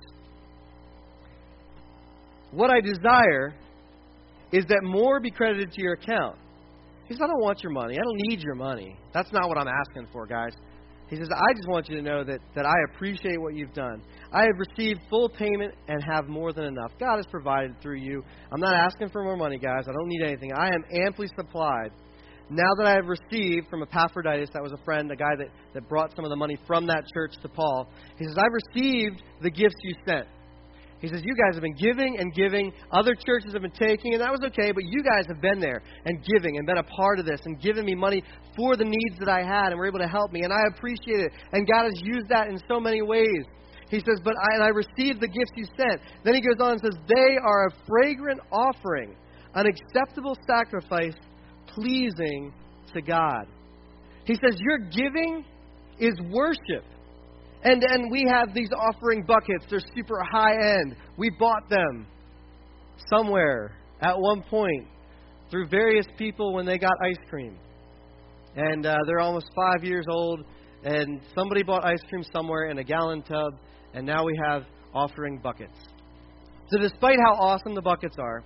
What I desire is that more be credited to your account." He says, "I don't want your money. I don't need your money. That's not what I'm asking for, guys." He says, "I just want you to know that, that I appreciate what you've done. I have received full payment and have more than enough. God has provided through you. I'm not asking for more money, guys. I don't need anything. I am amply supplied. Now that I have received from Epaphroditus," that was a friend, a guy that, that brought some of the money from that church to Paul. He says, "I've received the gifts you sent." He says, "You guys have been giving and giving. Other churches have been taking, and that was okay, but you guys have been there and giving and been a part of this and given me money for the needs that I had and were able to help me, and I appreciate it. And God has used that in so many ways." He says, "But I, and I received the gifts you sent." Then he goes on and says, "They are a fragrant offering, an acceptable sacrifice, pleasing to God." He says, your giving is worship. And and we have these offering buckets. They're super high end. We bought them somewhere at one point through various people when they got ice cream. And uh, they're almost five years old. And somebody bought ice cream somewhere in a gallon tub. And now we have offering buckets. So despite how awesome the buckets are,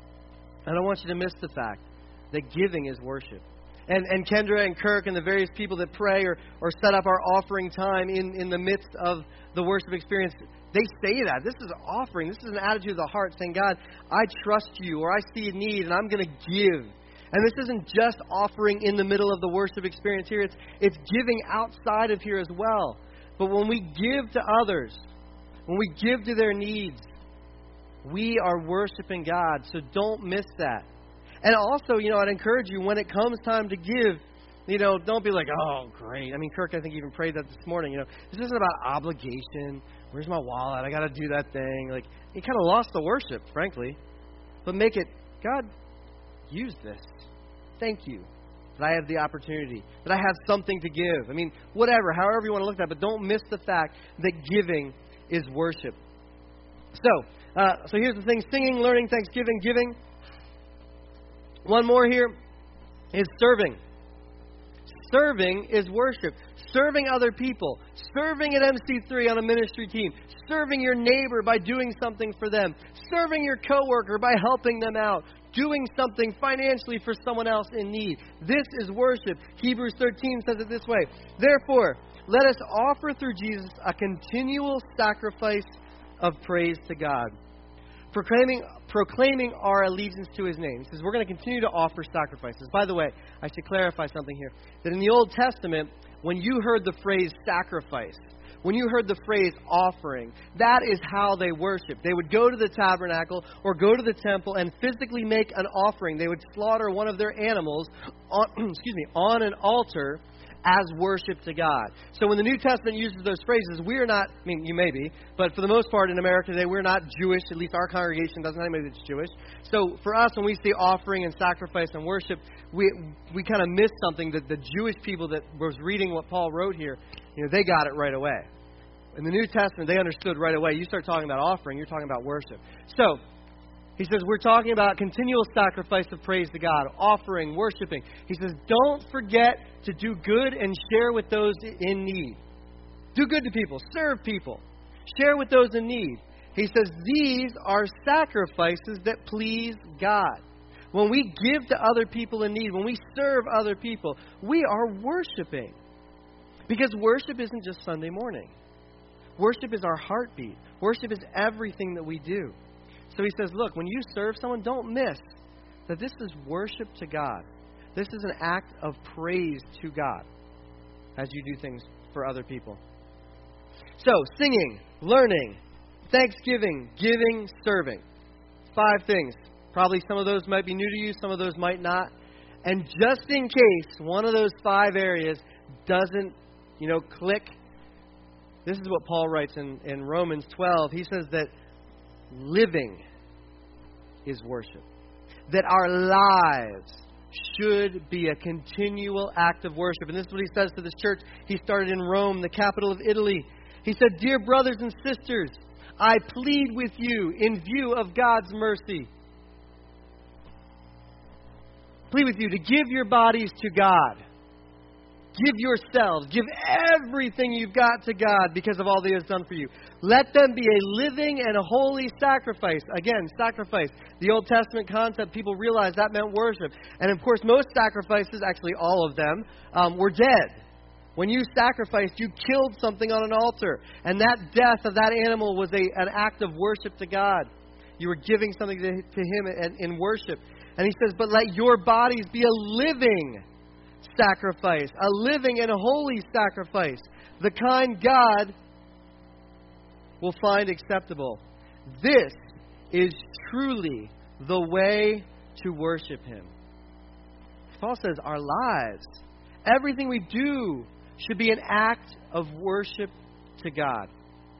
I don't want you to miss the fact that giving is worship. And and Kendra and Kirk and the various people that pray or, or set up our offering time in, in the midst of the worship experience, they say that. This is an offering. This is an attitude of the heart saying, God, I trust you, or I see a need and I'm going to give. And this isn't just offering in the middle of the worship experience here. It's, it's giving outside of here as well. But when we give to others, when we give to their needs, we are worshiping God. So don't miss that. And also, you know, I'd encourage you, when it comes time to give, you know, don't be like, oh, great. I mean, Kirk, I think, even prayed that this morning. You know, this isn't about obligation. Where's my wallet? I got to do that thing. Like, you kind of lost the worship, frankly. But make it, God, use this. Thank you that I have the opportunity, that I have something to give. I mean, whatever, however you want to look at it. But don't miss the fact that giving is worship. So, uh, so here's the thing. Singing, learning, thanksgiving, giving. One more here is serving. Serving is worship. Serving other people. Serving at M C three on a ministry team. Serving your neighbor by doing something for them. Serving your coworker by helping them out. Doing something financially for someone else in need. This is worship. Hebrews thirteen says it this way. Therefore, let us offer through Jesus a continual sacrifice of praise to God. Proclaiming, proclaiming our allegiance to His name. He says we're going to continue to offer sacrifices. By the way, I should clarify something here. That in the Old Testament, when you heard the phrase sacrifice, when you heard the phrase offering, that is how they worshiped. They would go to the tabernacle or go to the temple and physically make an offering. They would slaughter one of their animals on, excuse me, on an altar as worship to God. So when the New Testament uses those phrases, we are not, I mean, you may be, but for the most part in America today, we're not Jewish. At least our congregation doesn't have anybody that's Jewish. So for us, when we say offering and sacrifice and worship, we we kind of miss something that the Jewish people that was reading what Paul wrote here, you know, they got it right away. In the New Testament, they understood right away. You start talking about offering, you're talking about worship. So he says, we're talking about continual sacrifice of praise to God, offering, worshiping. He says, don't forget to do good and share with those in need. Do good to people. Serve people. Share with those in need. He says, these are sacrifices that please God. When we give to other people in need, when we serve other people, we are worshiping. Because worship isn't just Sunday morning. Worship is our heartbeat. Worship is everything that we do. So he says, look, when you serve someone, don't miss that this is worship to God. This is an act of praise to God as you do things for other people. So, singing, learning, thanksgiving, giving, serving. Five things. Probably some of those might be new to you, some of those might not. And just in case one of those five areas doesn't, you know, click, this is what Paul writes in, in Romans twelve. He says that living is worship. That our lives should be a continual act of worship. And this is what he says to this church. He started in Rome, the capital of Italy. He said, dear brothers and sisters, I plead with you in view of God's mercy. Plead with you to give your bodies to God. Give yourselves, give everything you've got to God because of all that He has done for you. Let them be a living and a holy sacrifice. Again, sacrifice. The Old Testament concept, people realized that meant worship. And of course, most sacrifices, actually all of them, um, were dead. When you sacrificed, you killed something on an altar. And that death of that animal was a, an act of worship to God. You were giving something to, to Him in, in worship. And he says, but let your bodies be a living sacrifice, a living and a holy sacrifice, the kind God will find acceptable. This is truly the way to worship Him. Paul says our lives, everything we do, should be an act of worship to God.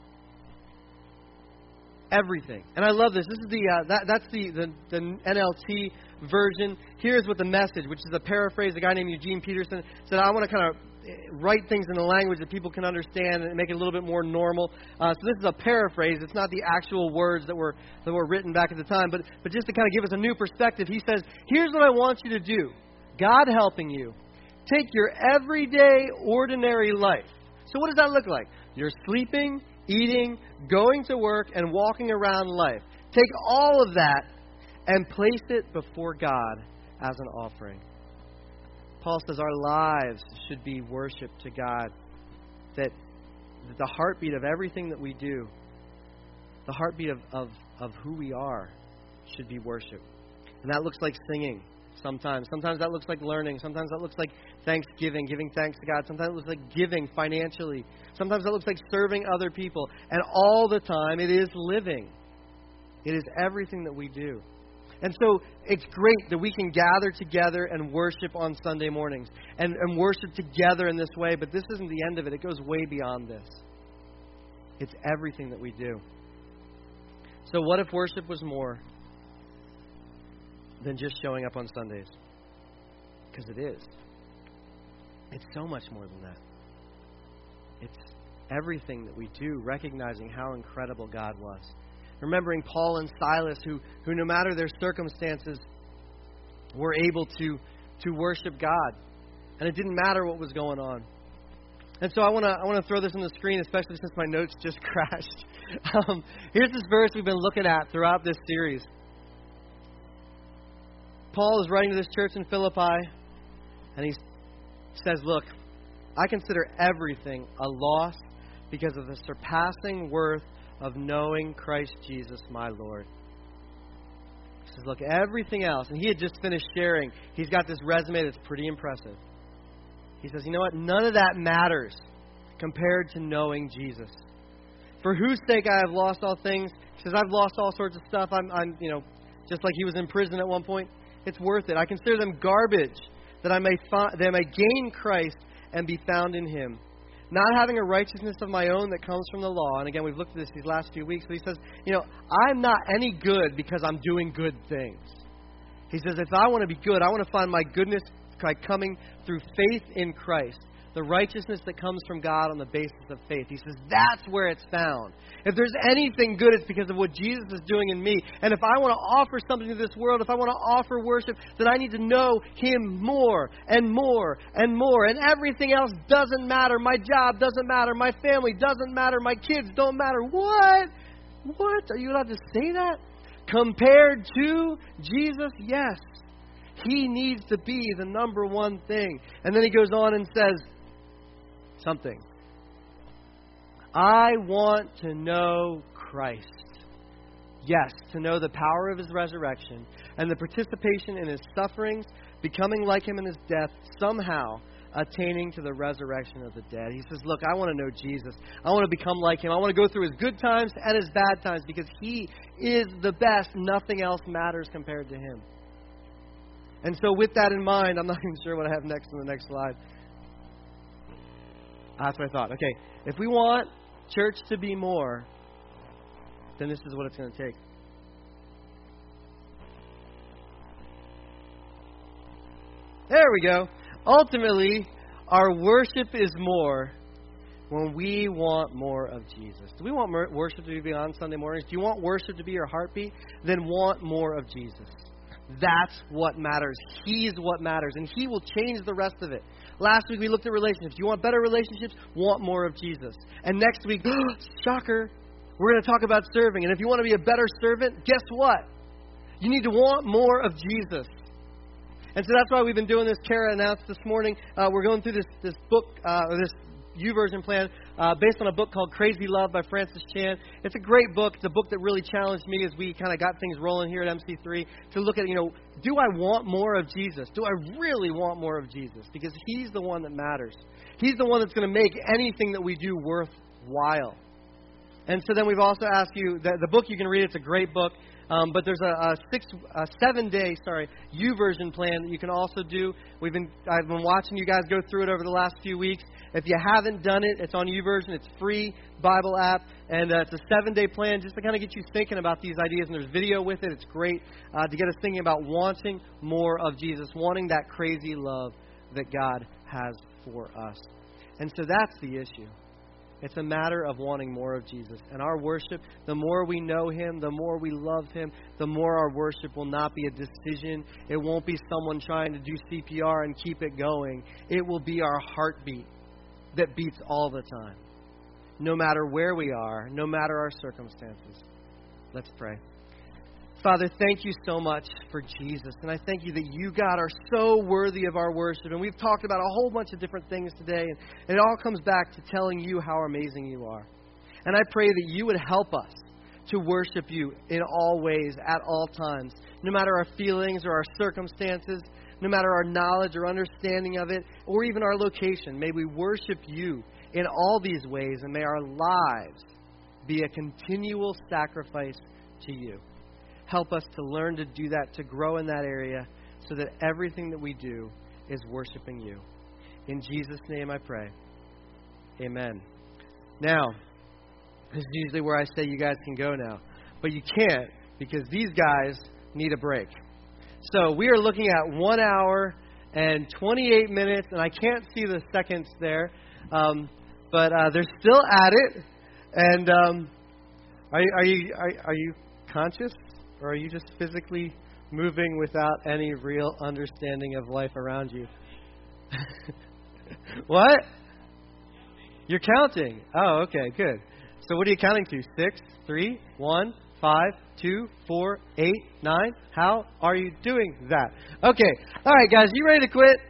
Everything. And I love this. This is the uh, that, that's the, the the N L T version. Here's what the Message, which is a paraphrase. A guy named Eugene Peterson said, I want to kind of write things in a language that people can understand and make it a little bit more normal. Uh, so this is a paraphrase. It's not the actual words that were that were written back at the time, but but just to kind of give us a new perspective. He says, here's what I want you to do. God helping you. Take your everyday, ordinary life. So what does that look like? You're sleeping, eating, going to work, and walking around life. Take all of that and place it before God as an offering. Paul says our lives should be worship to God. That the heartbeat of everything that we do, the heartbeat of, of, of who we are, should be worship. And that looks like singing sometimes. Sometimes that looks like learning. Sometimes that looks like thanksgiving, giving thanks to God. Sometimes it looks like giving financially. Sometimes that looks like serving other people. And all the time, it is living. It is everything that we do. And so it's great that we can gather together and worship on Sunday mornings and, and worship together in this way. But this isn't the end of it. It goes way beyond this. It's everything that we do. So what if worship was more than just showing up on Sundays? Because it is. It's so much more than that. It's everything that we do, recognizing how incredible God was. Remembering Paul and Silas, who, who no matter their circumstances, were able to, to worship God. And it didn't matter what was going on. And so I want to I want to throw this on the screen, especially since my notes just crashed. Um, here's this verse we've been looking at throughout this series. Paul is writing to this church in Philippi, and he says, look, I consider everything a loss because of the surpassing worth of knowing Christ Jesus, my Lord. He says, look, everything else, and he had just finished sharing, he's got this resume that's pretty impressive. He says, you know what? None of that matters compared to knowing Jesus. For whose sake I have lost all things. He says, I've lost all sorts of stuff. I'm, I'm, you know, just like he was in prison at one point. It's worth it. I consider them garbage that I may fi- that I may gain Christ and be found in Him. Not having a righteousness of my own that comes from the law. And again, we've looked at this these last few weeks. But he says, you know, I'm not any good because I'm doing good things. He says, if I want to be good, I want to find my goodness by coming through faith in Christ. The righteousness that comes from God on the basis of faith. He says, that's where it's found. If there's anything good, it's because of what Jesus is doing in me. And if I want to offer something to this world, if I want to offer worship, then I need to know Him more and more and more. And everything else doesn't matter. My job doesn't matter. My family doesn't matter. My kids don't matter. What? What? Are you allowed to say that? Compared to Jesus? Yes. He needs to be the number one thing. And then he goes on and says something. I want to know Christ. Yes, to know the power of His resurrection and the participation in His sufferings, becoming like Him in His death, somehow attaining to the resurrection of the dead. He says, look, I want to know Jesus. I want to become like Him. I want to go through His good times and His bad times because He is the best. Nothing else matters compared to Him. And so with that in mind, I'm not even sure what I have next on the next slide. That's what I thought. Okay, if we want church to be more, then this is what it's going to take. There we go. Ultimately, our worship is more when we want more of Jesus. Do we want worship to be on Sunday mornings? Do you want worship to be your heartbeat? Then want more of Jesus. That's what matters. He's what matters. And He will change the rest of it. Last week we looked at relationships. You want better relationships? Want more of Jesus. And next week, shocker, we're going to talk about serving. And if you want to be a better servant, guess what? You need to want more of Jesus. And so that's why we've been doing this. Kara announced this morning. Uh, we're going through this this book, uh, or this YouVersion plan, uh, based on a book called Crazy Love by Francis Chan. It's a great book. It's a book that really challenged me as we kind of got things rolling here at M C three to look at, you know, do I want more of Jesus? Do I really want more of Jesus? Because He's the one that matters. He's the one that's going to make anything that we do worthwhile. And so then we've also asked you, the, the book you can read, it's a great book. Um, but there's a, a six, a seven day, sorry, YouVersion plan that you can also do. We've been, I've been watching you guys go through it over the last few weeks. If you haven't done it, it's on YouVersion. It's free Bible app, and uh, it's a seven day plan just to kind of get you thinking about these ideas. And there's video with it. It's great uh, to get us thinking about wanting more of Jesus, wanting that crazy love that God has for us. And so that's the issue. It's a matter of wanting more of Jesus. And our worship, the more we know Him, the more we love Him, the more our worship will not be a decision. It won't be someone trying to do C P R and keep it going. It will be our heartbeat that beats all the time. No matter where we are, no matter our circumstances. Let's pray. Father, thank you so much for Jesus. And I thank you that you, God, are so worthy of our worship. And we've talked about a whole bunch of different things today. And it all comes back to telling you how amazing you are. And I pray that you would help us to worship you in all ways, at all times. No matter our feelings or our circumstances, no matter our knowledge or understanding of it, or even our location. May we worship you in all these ways. And may our lives be a continual sacrifice to you. Help us to learn to do that, to grow in that area, so that everything that we do is worshiping you. In Jesus' name I pray. Amen. Now, this is usually where I say you guys can go now. But you can't, because these guys need a break. So we are looking at one hour and twenty-eight minutes, and I can't see the seconds there. Um, but uh, they're still at it. And um, are, are you are, are you conscious? Or are you just physically moving without any real understanding of life around you? What? You're counting. Oh, okay, good. So what are you counting to? Six, three, one, five, two, four, eight, nine? How are you doing that? Okay. All right, guys, you ready to quit?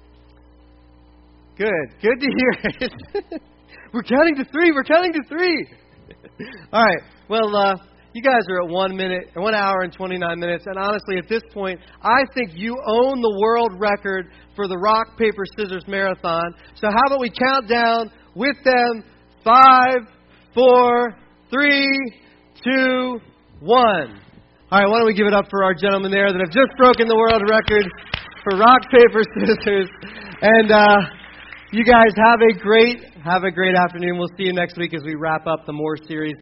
Good. Good to hear it. We're counting to three. We're counting to three. All right. Well, uh, you guys are at one minute, one hour and twenty-nine minutes. And honestly, at this point, I think you own the world record for the rock, paper, scissors marathon. So how about we count down with them? Five, four, three, two, one. All right, why don't we give it up for our gentlemen there that have just broken the world record for rock, paper, scissors. And uh, you guys have a great, have a great afternoon. We'll see you next week as we wrap up the More series.